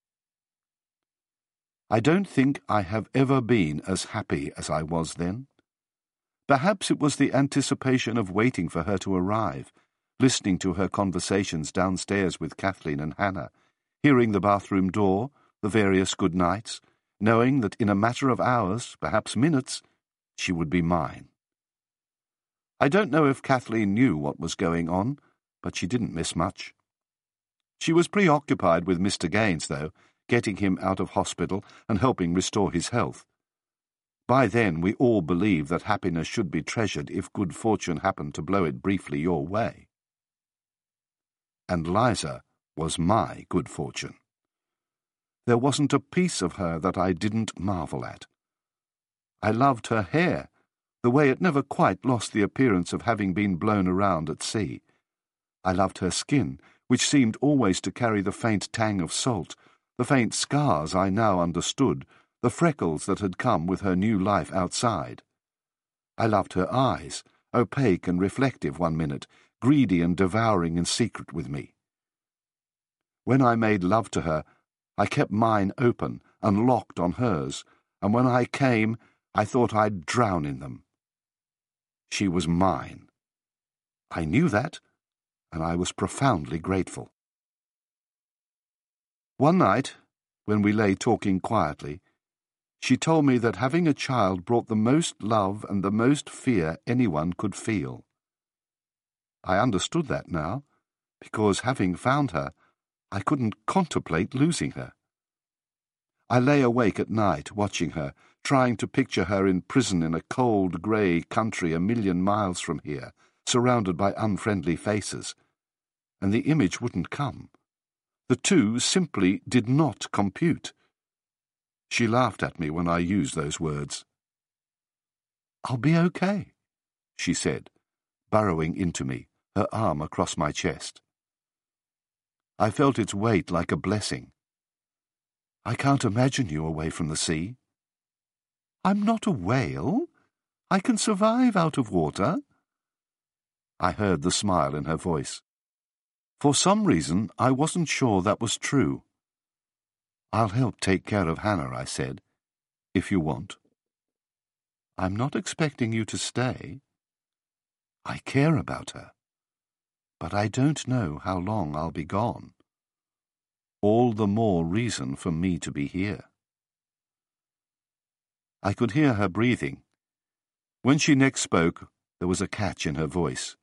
[SPEAKER 3] I don't think I have ever been as happy as I was then. Perhaps it was the anticipation of waiting for her to arrive, listening to her conversations downstairs with Kathleen and Hannah, hearing the bathroom door, the various good nights, knowing that in a matter of hours, perhaps minutes, she would be mine. I don't know if Kathleen knew what was going on, but she didn't miss much. She was preoccupied with Mister Gaines, though, getting him out of hospital and helping restore his health. By then we all believed that happiness should be treasured if good fortune happened to blow it briefly your way. And Liza was my good fortune. There wasn't a piece of her that I didn't marvel at. I loved her hair, the way it never quite lost the appearance of having been blown around at sea. I loved her skin, which seemed always to carry the faint tang of salt, the faint scars I now understood, the freckles that had come with her new life outside. I loved her eyes, opaque and reflective one minute, greedy and devouring in secret with me. When I made love to her, I kept mine open and locked on hers, and when I came, I thought I'd drown in them. She was mine. I knew that, and I was profoundly grateful. One night, when we lay talking quietly, she told me that having a child brought the most love and the most fear anyone could feel. I understood that now, because having found her, I couldn't contemplate losing her. I lay awake at night, watching her, trying to picture her in prison in a cold, grey country a million miles from here, surrounded by unfriendly faces. And the image wouldn't come. The two simply did not compute. She laughed at me when I used those words. "I'll be okay," she said, burrowing into me, her arm across my chest. I felt its weight like a blessing. I can't imagine you away from the sea. I'm not a whale. I can survive out of water. I heard the smile in her voice. For some reason, I wasn't sure that was true. I'll help take care of Hannah, I said, if you want. I'm not expecting you to stay. I care about her, but I don't know how long I'll be gone. All the more reason for me to be here. I could hear her breathing. When she next spoke, there was a catch in her voice.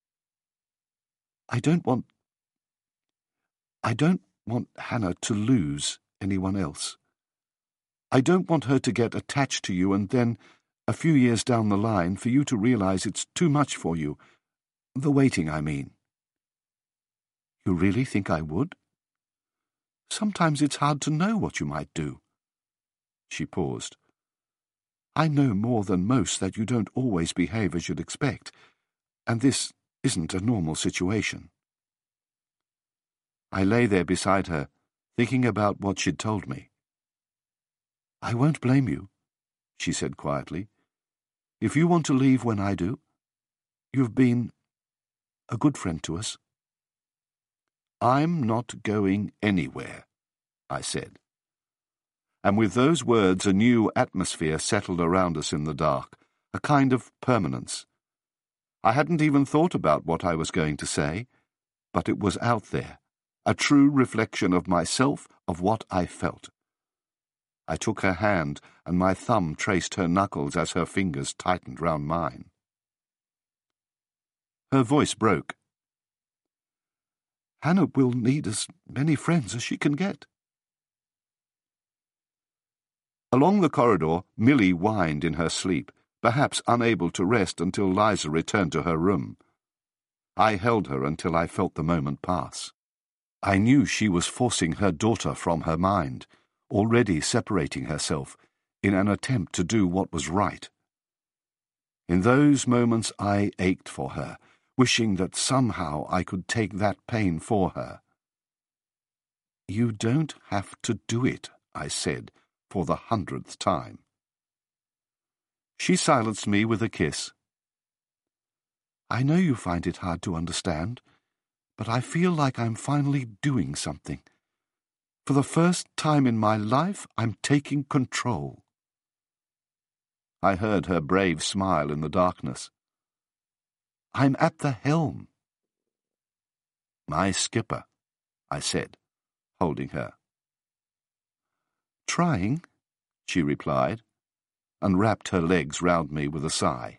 [SPEAKER 3] I don't want... I don't want Hannah to lose anyone else. I don't want her to get attached to you and then, a few years down the line, for you to realize it's too much for you. The waiting, I mean. You really think I would? Sometimes it's hard to know what you might do. She paused. I know more than most that you don't always behave as you'd expect, and this isn't a normal situation. I lay there beside her, thinking about what she'd told me. I won't blame you, she said quietly. If you want to leave when I do, you've been a good friend to us. I'm not going anywhere, I said. And with those words a new atmosphere settled around us in the dark, a kind of permanence. I hadn't even thought about what I was going to say, but it was out there, a true reflection of myself, of what I felt. I took her hand, and my thumb traced her knuckles as her fingers tightened round mine. Her voice broke. Hannah will need as many friends as she can get. Along the corridor, Milly whined in her sleep, perhaps unable to rest until Liza returned to her room. I held her until I felt the moment pass. I knew she was forcing her daughter from her mind, already separating herself, in an attempt to do what was right. In those moments I ached for her, wishing that somehow I could take that pain for her. You don't have to do it, I said, for the hundredth time. She silenced me with a kiss. I know you find it hard to understand, but I feel like I'm finally doing something. For the first time in my life, I'm taking control. I heard her brave smile in the darkness. I'm at the helm. My skipper, I said, holding her. Trying, she replied, and wrapped her legs round me with a sigh.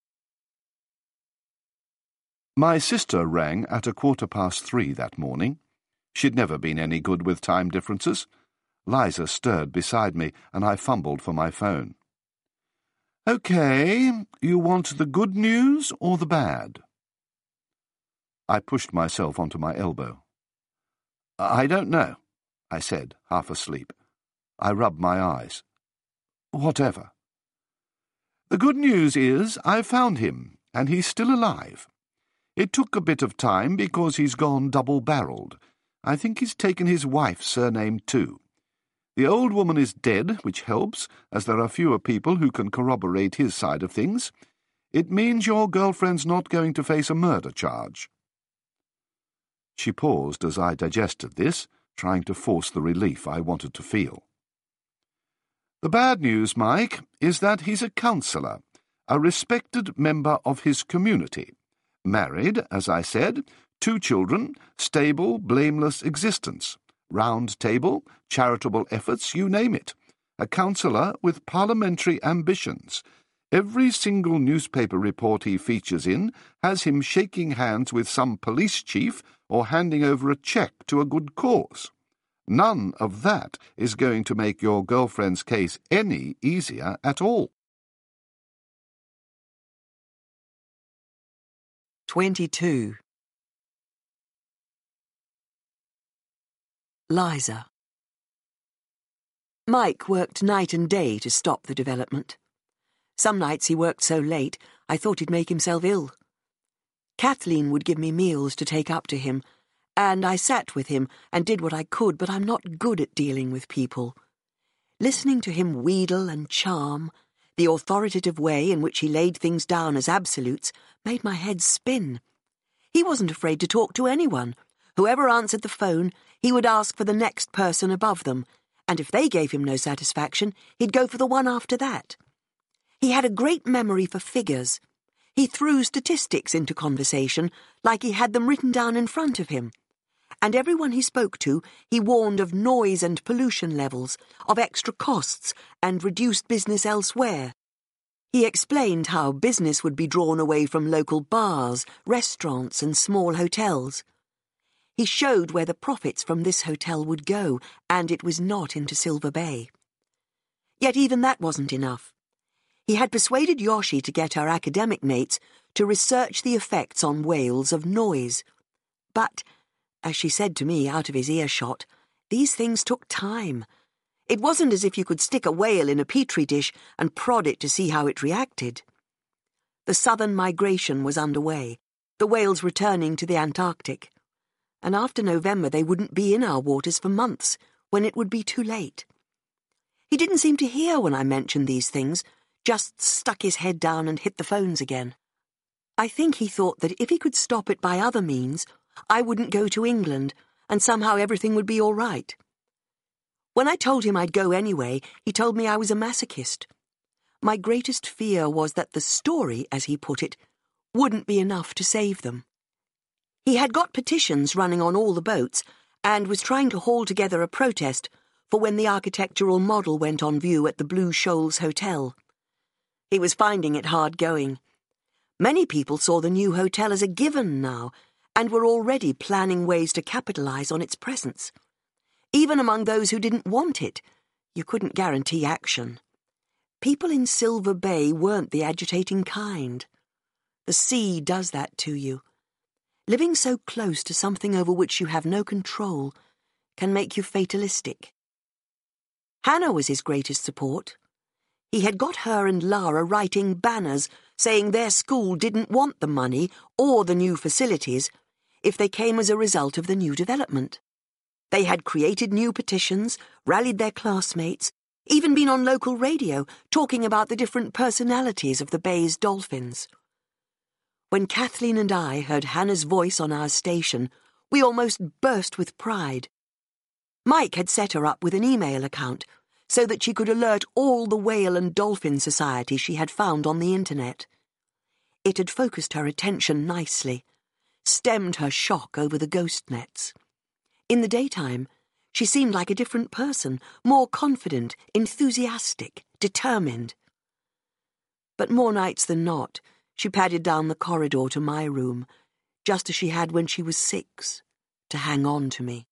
[SPEAKER 3] My sister rang at a quarter past three that morning. She'd never been any good with time differences. Liza stirred beside me, and I fumbled for my phone. Okay, you want the good news or the bad? I pushed myself onto my elbow. I don't know, I said, half asleep. I rubbed my eyes. Whatever. The good news is I've found him, and he's still alive. It took a bit of time because he's gone double-barreled. I think he's taken his wife's surname too. The old woman is dead, which helps, as there are fewer people who can corroborate his side of things. It means your girlfriend's not going to face a murder charge. She paused as I digested this, trying to force the relief I wanted to feel. The bad news, Mike, is that he's a counsellor, a respected member of his community. Married, as I said, two children, stable, blameless existence, round table, charitable efforts, you name it. A counsellor with parliamentary ambitions. Every single newspaper report he features in has him shaking hands with some police chief or handing over a cheque to a good cause. None of that is going to make your girlfriend's case any easier at all.
[SPEAKER 1] Twenty-two. Liza. Mike worked night and day to stop the development. Some nights he worked so late I thought he'd make himself ill. Kathleen would give me meals to take up to him, and I sat with him and did what I could, but I'm not good at dealing with people. Listening to him wheedle and charm, the authoritative way in which he laid things down as absolutes, made my head spin. He wasn't afraid to talk to anyone. Whoever answered the phone, he would ask for the next person above them, and if they gave him no satisfaction, he'd go for the one after that. He had a great memory for figures. He threw statistics into conversation like he had them written down in front of him. And everyone he spoke to, he warned of noise and pollution levels, of extra costs and reduced business elsewhere. He explained how business would be drawn away from local bars, restaurants and small hotels. He showed where the profits from this hotel would go, and it was not into Silver Bay. Yet even that wasn't enough. He had persuaded Yoshi to get her academic mates to research the effects on whales of noise. But, as she said to me out of his earshot, these things took time. It wasn't as if you could stick a whale in a petri dish and prod it to see how it reacted. The southern migration was underway, the whales returning to the Antarctic. And after November they wouldn't be in our waters for months, when it would be too late. He didn't seem to hear when I mentioned these things, just stuck his head down and hit the phones again. I think he thought that if he could stop it by other means, I wouldn't go to England, and somehow everything would be all right. When I told him I'd go anyway, he told me I was a masochist. My greatest fear was that the story, as he put it, wouldn't be enough to save them. He had got petitions running on all the boats, and was trying to haul together a protest for when the architectural model went on view at the Blue Shoals Hotel. He was finding it hard going. Many people saw the new hotel as a given now, and were already planning ways to capitalize on its presence. Even among those who didn't want it, you couldn't guarantee action. People in Silver Bay weren't the agitating kind. The sea does that to you. Living so close to something over which you have no control can make you fatalistic. Hannah was his greatest support. He had got her and Lara writing banners saying their school didn't want the money or the new facilities if they came as a result of the new development. They had created new petitions, rallied their classmates, even been on local radio talking about the different personalities of the Bay's dolphins. When Kathleen and I heard Hannah's voice on our station, we almost burst with pride. Mike had set her up with an email account so that she could alert all the whale and dolphin societies she had found on the internet. It had focused her attention nicely, stemmed her shock over the ghost nets. In the daytime, she seemed like a different person, more confident, enthusiastic, determined. But more nights than not, she padded down the corridor to my room, just as she had when she was six, to hang on to me.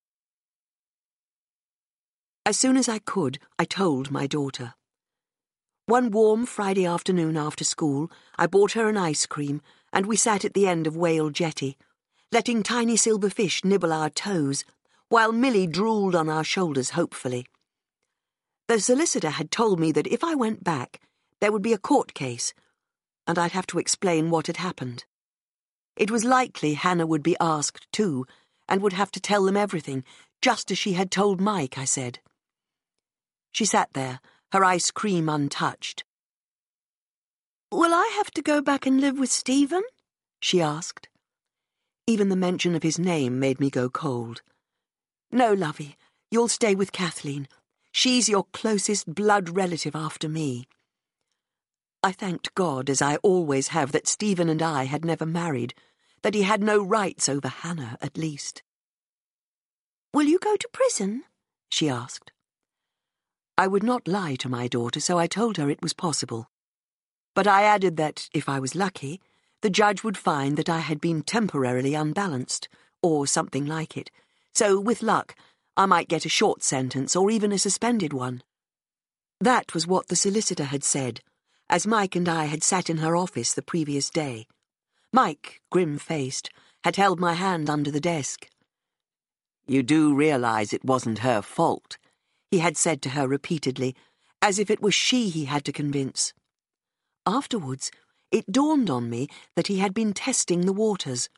[SPEAKER 1] As soon as I could, I told my daughter. One warm Friday afternoon after school, I bought her an ice cream, and we sat at the end of Whale Jetty, letting tiny silver fish nibble our toes, while Millie drooled on our shoulders hopefully. The solicitor had told me that if I went back, there would be a court case, and I'd have to explain what had happened. It was likely Hannah would be asked too, and would have to tell them everything, just as she had told Mike, I said. She sat there, her ice cream untouched. "Will I have to go back and live with Stephen?" she asked. Even the mention of his name made me go cold. "No, lovey, you'll stay with Kathleen. She's your closest blood relative after me." I thanked God, as I always have, that Stephen and I had never married, that he had no rights over Hannah, at least. "Will you go to prison?" she asked. I would not lie to my daughter, so I told her it was possible. But I added that, if I was lucky, the judge would find that I had been temporarily unbalanced, or something like it, so, with luck, I might get a short sentence or even a suspended one. That was what the solicitor had said, as Mike and I had sat in her office the previous day. Mike, grim-faced, had held my hand under the desk. "You do realize it wasn't her fault," he had said to her repeatedly, as if it was she he had to convince. Afterwards, it dawned on me that he had been testing the waters,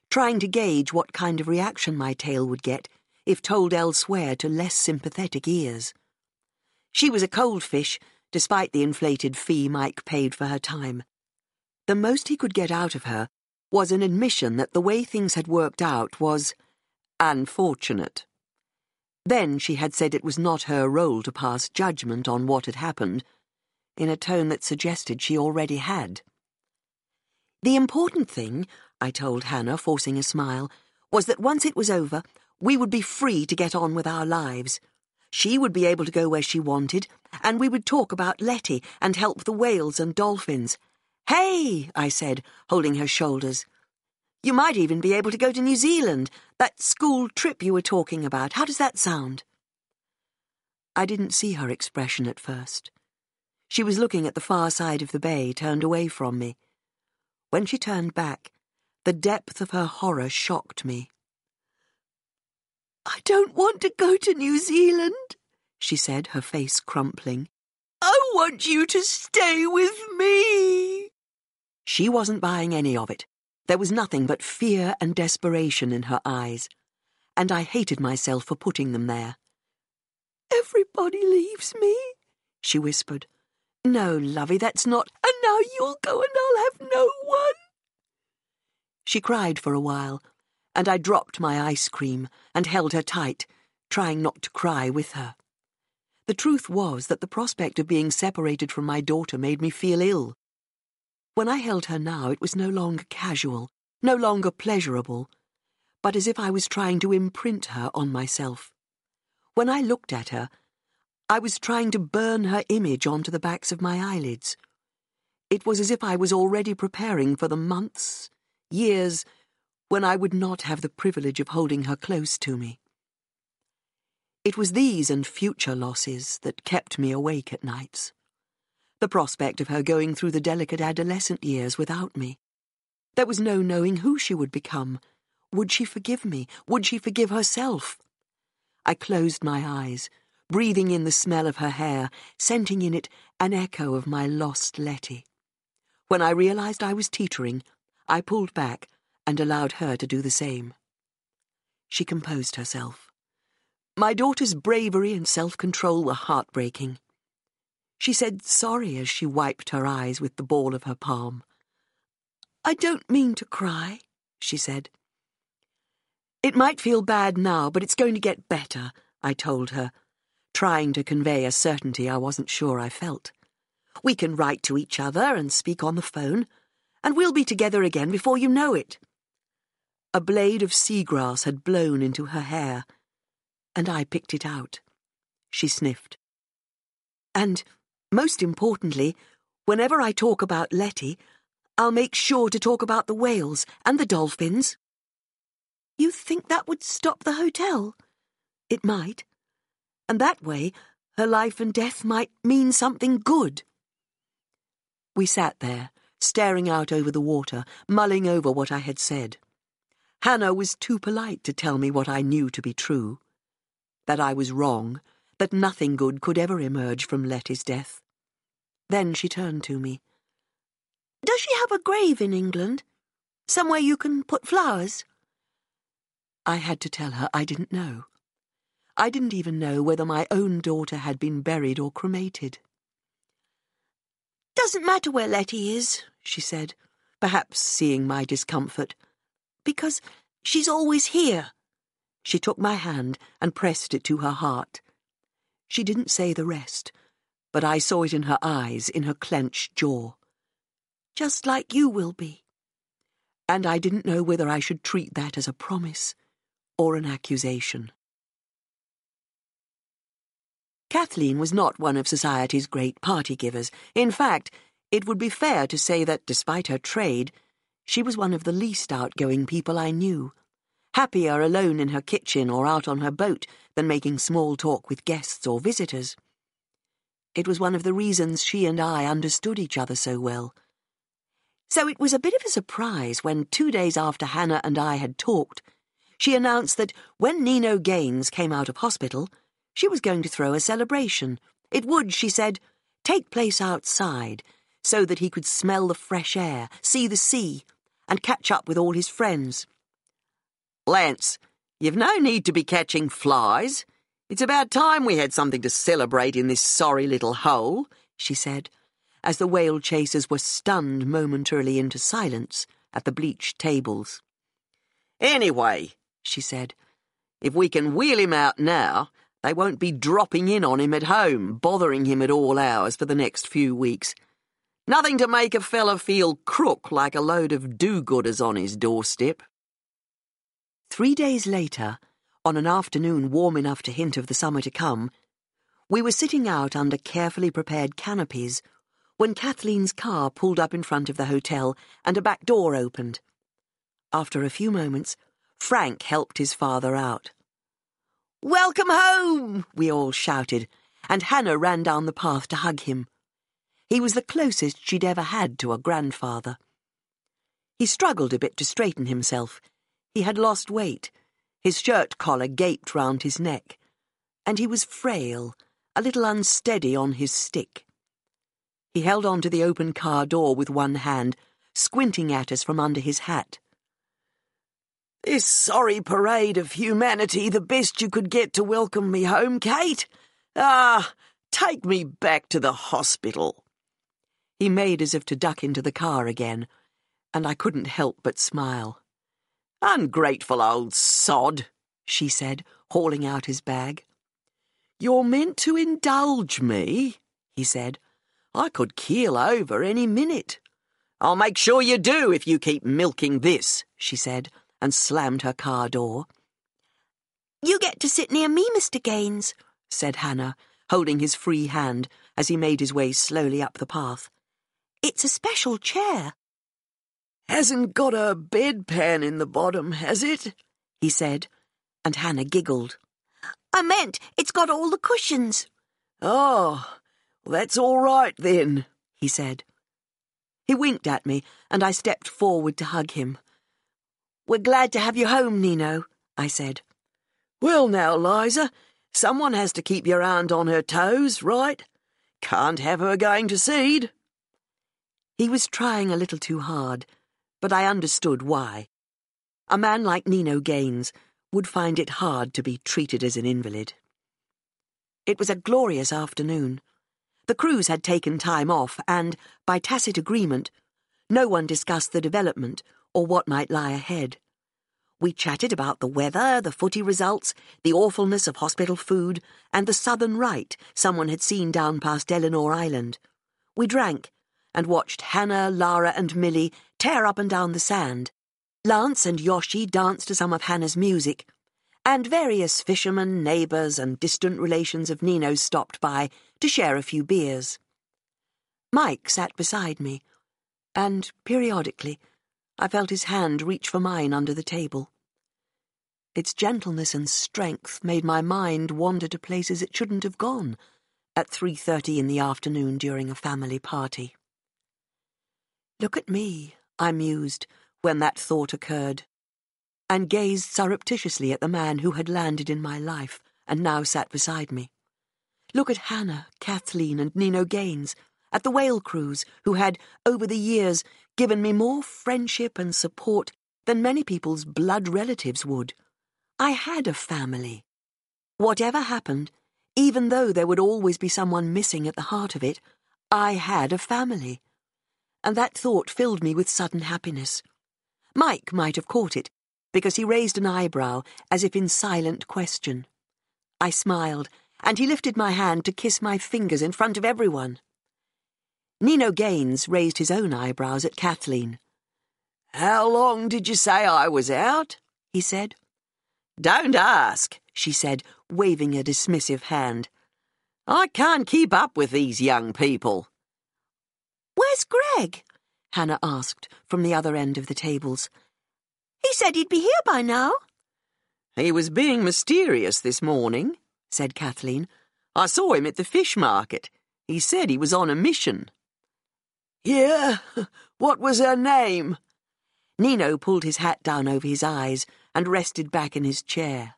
[SPEAKER 1] trying to gauge what kind of reaction my tale would get if told elsewhere to less sympathetic ears. She was a cold fish, despite the inflated fee Mike paid for her time. The most he could get out of her was an admission that the way things had worked out was unfortunate. Then she had said it was not her role to pass judgment on what had happened, in a tone that suggested she already had. The important thing, I told Hannah, forcing a smile, was that once it was over, we would be free to get on with our lives. She would be able to go where she wanted, and we would talk about Letty and help the whales and dolphins. "Hey," I said, holding her shoulders. "You might even be able to go to New Zealand, that school trip you were talking about. How does that sound?" I didn't see her expression at first. She was looking at the far side of the bay, turned away from me. When she turned back, the depth of her horror shocked me. "I don't want to go to New Zealand," she said, her face crumpling. "I want you to stay with me." She wasn't buying any of it. There was nothing but fear and desperation in her eyes, and I hated myself for putting them there. "Everybody leaves me," she whispered. "No, lovey, that's not— And now you'll go and I'll have no one." She cried for a while, and I dropped my ice cream and held her tight, trying not to cry with her. The truth was that the prospect of being separated from my daughter made me feel ill. When I held her now, it was no longer casual, no longer pleasurable, but as if I was trying to imprint her on myself. When I looked at her, I was trying to burn her image onto the backs of my eyelids. It was as if I was already preparing for the months, years, when I would not have the privilege of holding her close to me. It was these and future losses that kept me awake at nights. The prospect of her going through the delicate adolescent years without me. There was no knowing who she would become. Would she forgive me? Would she forgive herself? I closed my eyes, breathing in the smell of her hair, scenting in it an echo of my lost Letty. When I realized I was teetering, I pulled back and allowed her to do the same. She composed herself. My daughter's bravery and self-control were heartbreaking. She said sorry as she wiped her eyes with the ball of her palm. "I don't mean to cry," she said. "It might feel bad now, but it's going to get better," I told her, trying to convey a certainty I wasn't sure I felt. "We can write to each other and speak on the phone, and we'll be together again before you know it." A blade of seagrass had blown into her hair, and I picked it out. She sniffed. "And, most importantly, whenever I talk about Letty, I'll make sure to talk about the whales and the dolphins." "You think that would stop the hotel?" "It might. And that way, her life and death might mean something good." We sat there, staring out over the water, mulling over what I had said. Hannah was too polite to tell me what I knew to be true. That I was wrong, that nothing good could ever emerge from Letty's death. Then she turned to me. "Does she have a grave in England? Somewhere you can put flowers?" I had to tell her I didn't know. I didn't even know whether my own daughter had been buried or cremated. "Doesn't matter where Letty is," she said, perhaps seeing my discomfort, "because she's always here." She took my hand and pressed it to her heart. She didn't say the rest, but I saw it in her eyes, in her clenched jaw. "Just like you will be." And I didn't know whether I should treat that as a promise or an accusation. Kathleen was not one of society's great party-givers. In fact, it would be fair to say that, despite her trade, she was one of the least outgoing people I knew, happier alone in her kitchen or out on her boat than making small talk with guests or visitors. It was one of the reasons she and I understood each other so well. So it was a bit of a surprise when, two days after Hannah and I had talked, she announced that when Nino Gaines came out of hospital, she was going to throw a celebration. It would, she said, take place outside, so that he could smell the fresh air, see the sea, and catch up with all his friends.
[SPEAKER 2] Lance, you've no need to be catching flies. It's about time we had something to celebrate in this sorry little hole, she said, as the whale chasers were stunned momentarily into silence at the bleached tables. Anyway, she said, if we can wheel him out now, they won't be dropping in on him at home, bothering him at all hours for the next few weeks. Nothing to make a fella feel crook like a load of do-gooders on his doorstep. Three days later, on an afternoon warm enough to hint of the summer to come, we were sitting out under carefully prepared canopies when Kathleen's car pulled up in front of the hotel and a back door opened. After a few moments, Frank helped his father out. "Welcome home!" we all shouted, and Hannah ran down the path to hug him. He was the closest she'd ever had to a grandfather. He struggled a bit to straighten himself. He had lost weight. His shirt collar gaped round his neck, and he was frail, a little unsteady on his stick. He held on to the open car door with one hand, squinting at us from under his hat. "This sorry parade of humanity the best you could get to welcome me home, Kate? Ah, take me back to the hospital." He made as if to duck into the car again, and I couldn't help but smile. "Ungrateful old sod," she said, hauling out his bag. "You're meant to indulge me," he said. "I could keel over any minute." "I'll make sure you do if you keep milking this," she said, and slammed her car door. "You get to sit near me, Mister Gaines," said Hannah, holding his free hand as he made his way slowly up the path. "It's a special chair." "Hasn't got a bedpan in the bottom, has it?" he said, and Hannah giggled. "I meant it's got all the cushions." "Oh, well, that's all right then," he said. He winked at me, and I stepped forward to hug him. "We're glad to have you home, Nino," I said. "Well now, Liza, someone has to keep your aunt on her toes, right? Can't have her going to seed." He was trying a little too hard, but I understood why. A man like Nino Gaines would find it hard to be treated as an invalid. It was a glorious afternoon. The crews had taken time off and, by tacit agreement, no one discussed the development or what might lie ahead. We chatted about the weather, the footy results, the awfulness of hospital food, and the southern right someone had seen down past Eleanor Island. We drank and watched Hannah, Lara, and Millie tear up and down the sand. Lance and Yoshi danced to some of Hannah's music, and various fishermen, neighbours, and distant relations of Nino's stopped by to share a few beers. Mike sat beside me, and, periodically, I felt his hand reach for mine under the table. Its gentleness and strength made my mind wander to places it shouldn't have gone at three thirty in the afternoon during a family party. "Look at me," I mused when that thought occurred, and gazed surreptitiously at the man who had landed in my life and now sat beside me. Look at Hannah, Kathleen, and Nino Gaines, at the whale crews who had, over the years, given me more friendship and support than many people's blood relatives would. I had a family. Whatever happened, even though there would always be someone missing at the heart of it, I had a family. And that thought filled me with sudden happiness. Mike might have caught it, because he raised an eyebrow as if in silent question. I smiled, and he lifted my hand to kiss my fingers in front of everyone. Nino Gaines raised his own eyebrows at Kathleen. "How long did you say I was out?" he said. "Don't ask," she said, waving a dismissive hand. "I can't keep up with these young people." "Where's Greg?" Hannah asked from the other end of the tables. "He said he'd be here by now." "He was being mysterious this morning," said Kathleen. "I saw him at the fish market. He said he was on a mission." "Yeah? What was her name?" Nino pulled his hat down over his eyes and rested back in his chair.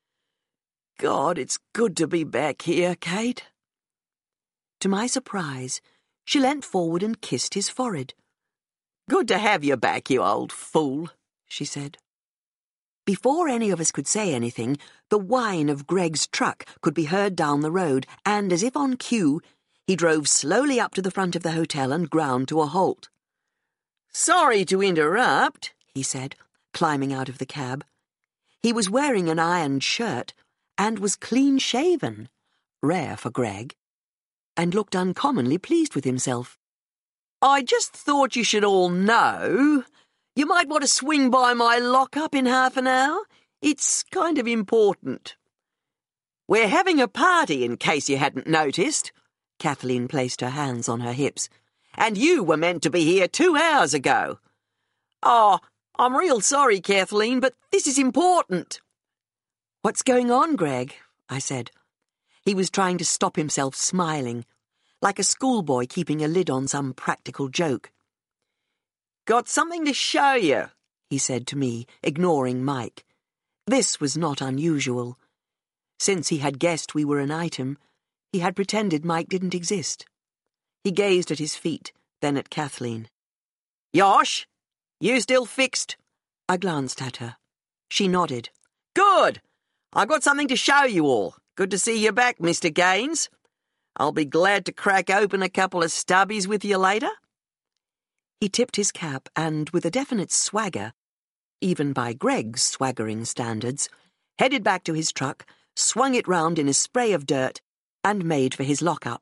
[SPEAKER 2] "God, it's good to be back here, Kate." To my surprise, she leant forward and kissed his forehead. "Good to have you back, you old fool," she said.
[SPEAKER 1] Before any of us could say anything, the whine of Greg's truck could be heard down the road, and, as if on cue, he drove slowly up to the front of the hotel and ground to a halt.
[SPEAKER 2] "Sorry to interrupt,"
[SPEAKER 1] he said, climbing out of the cab. He was wearing an ironed shirt and was clean-shaven, rare for Greg, and looked uncommonly pleased with himself.
[SPEAKER 2] "I just thought you should all know. You might want to swing by my lock-up in half an hour. It's kind of important. We're having a party, in case you hadn't noticed."
[SPEAKER 1] Kathleen placed her hands on her hips.
[SPEAKER 2] "And you were meant to be here two hours ago." "Oh, I'm real sorry, Kathleen, but this is important."
[SPEAKER 1] "What's going on, Greg?" I said. He was trying to stop himself smiling, like a schoolboy keeping a lid on some practical joke.
[SPEAKER 2] "Got something to show you,"
[SPEAKER 1] he said to me, ignoring Mike. This was not unusual. Since he had guessed we were an item, he had pretended Mike didn't exist. He gazed at his feet, then at Kathleen.
[SPEAKER 2] "Yosh, you still fixed?"
[SPEAKER 1] I glanced at her. She nodded.
[SPEAKER 2] "Good! I got something to show you all. Good to see you back, Mister Gaines. I'll be glad to crack open a couple of stubbies with you later."
[SPEAKER 1] He tipped his cap and, with a definite swagger, even by Greg's swaggering standards, headed back to his truck, swung it round in a spray of dirt, and made for his lock-up.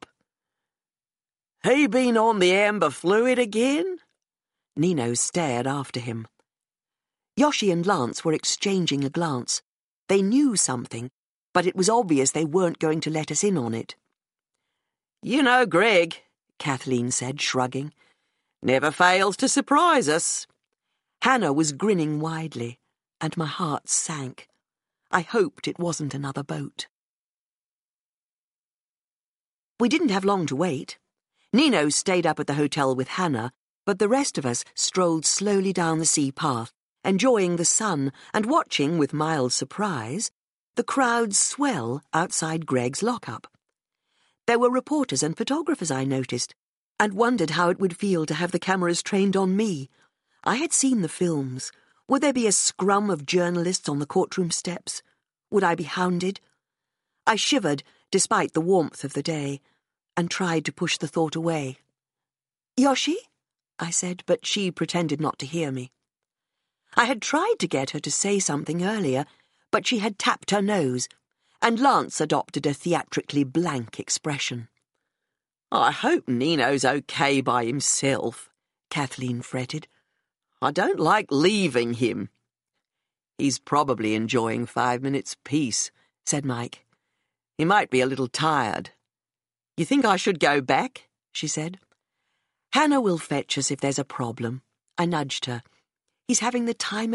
[SPEAKER 2] "He been on the amber fluid again?"
[SPEAKER 1] Nino stared after him. Yoshi and Lance were exchanging a glance. They knew something, but it was obvious they weren't going to let us in on it.
[SPEAKER 2] "You know Greg,"
[SPEAKER 1] Kathleen said, shrugging.
[SPEAKER 2] "Never fails to surprise us."
[SPEAKER 1] Hannah was grinning widely, and my heart sank. I hoped it wasn't another boat. We didn't have long to wait. Nino stayed up at the hotel with Hannah, but the rest of us strolled slowly down the sea path, enjoying the sun and watching, with mild surprise, the crowd swell outside Greg's lock-up. There were reporters and photographers, I noticed, and wondered how it would feel to have the cameras trained on me. I had seen the films. Would there be a scrum of journalists on the courtroom steps? Would I be hounded? I shivered, despite the warmth of the day, and tried to push the thought away. "Yoshi?" I said, but she pretended not to hear me. I had tried to get her to say something earlier, but she had tapped her nose, and Lance adopted a theatrically blank expression.
[SPEAKER 2] "I hope Nino's okay by himself,"
[SPEAKER 1] Kathleen fretted.
[SPEAKER 2] "I don't like leaving him." "He's probably enjoying five minutes' peace," said Mike. "He might be a little tired." "You think I should go back?" she said.
[SPEAKER 1] "Hannah will fetch us if there's a problem." I nudged her. "He's having the time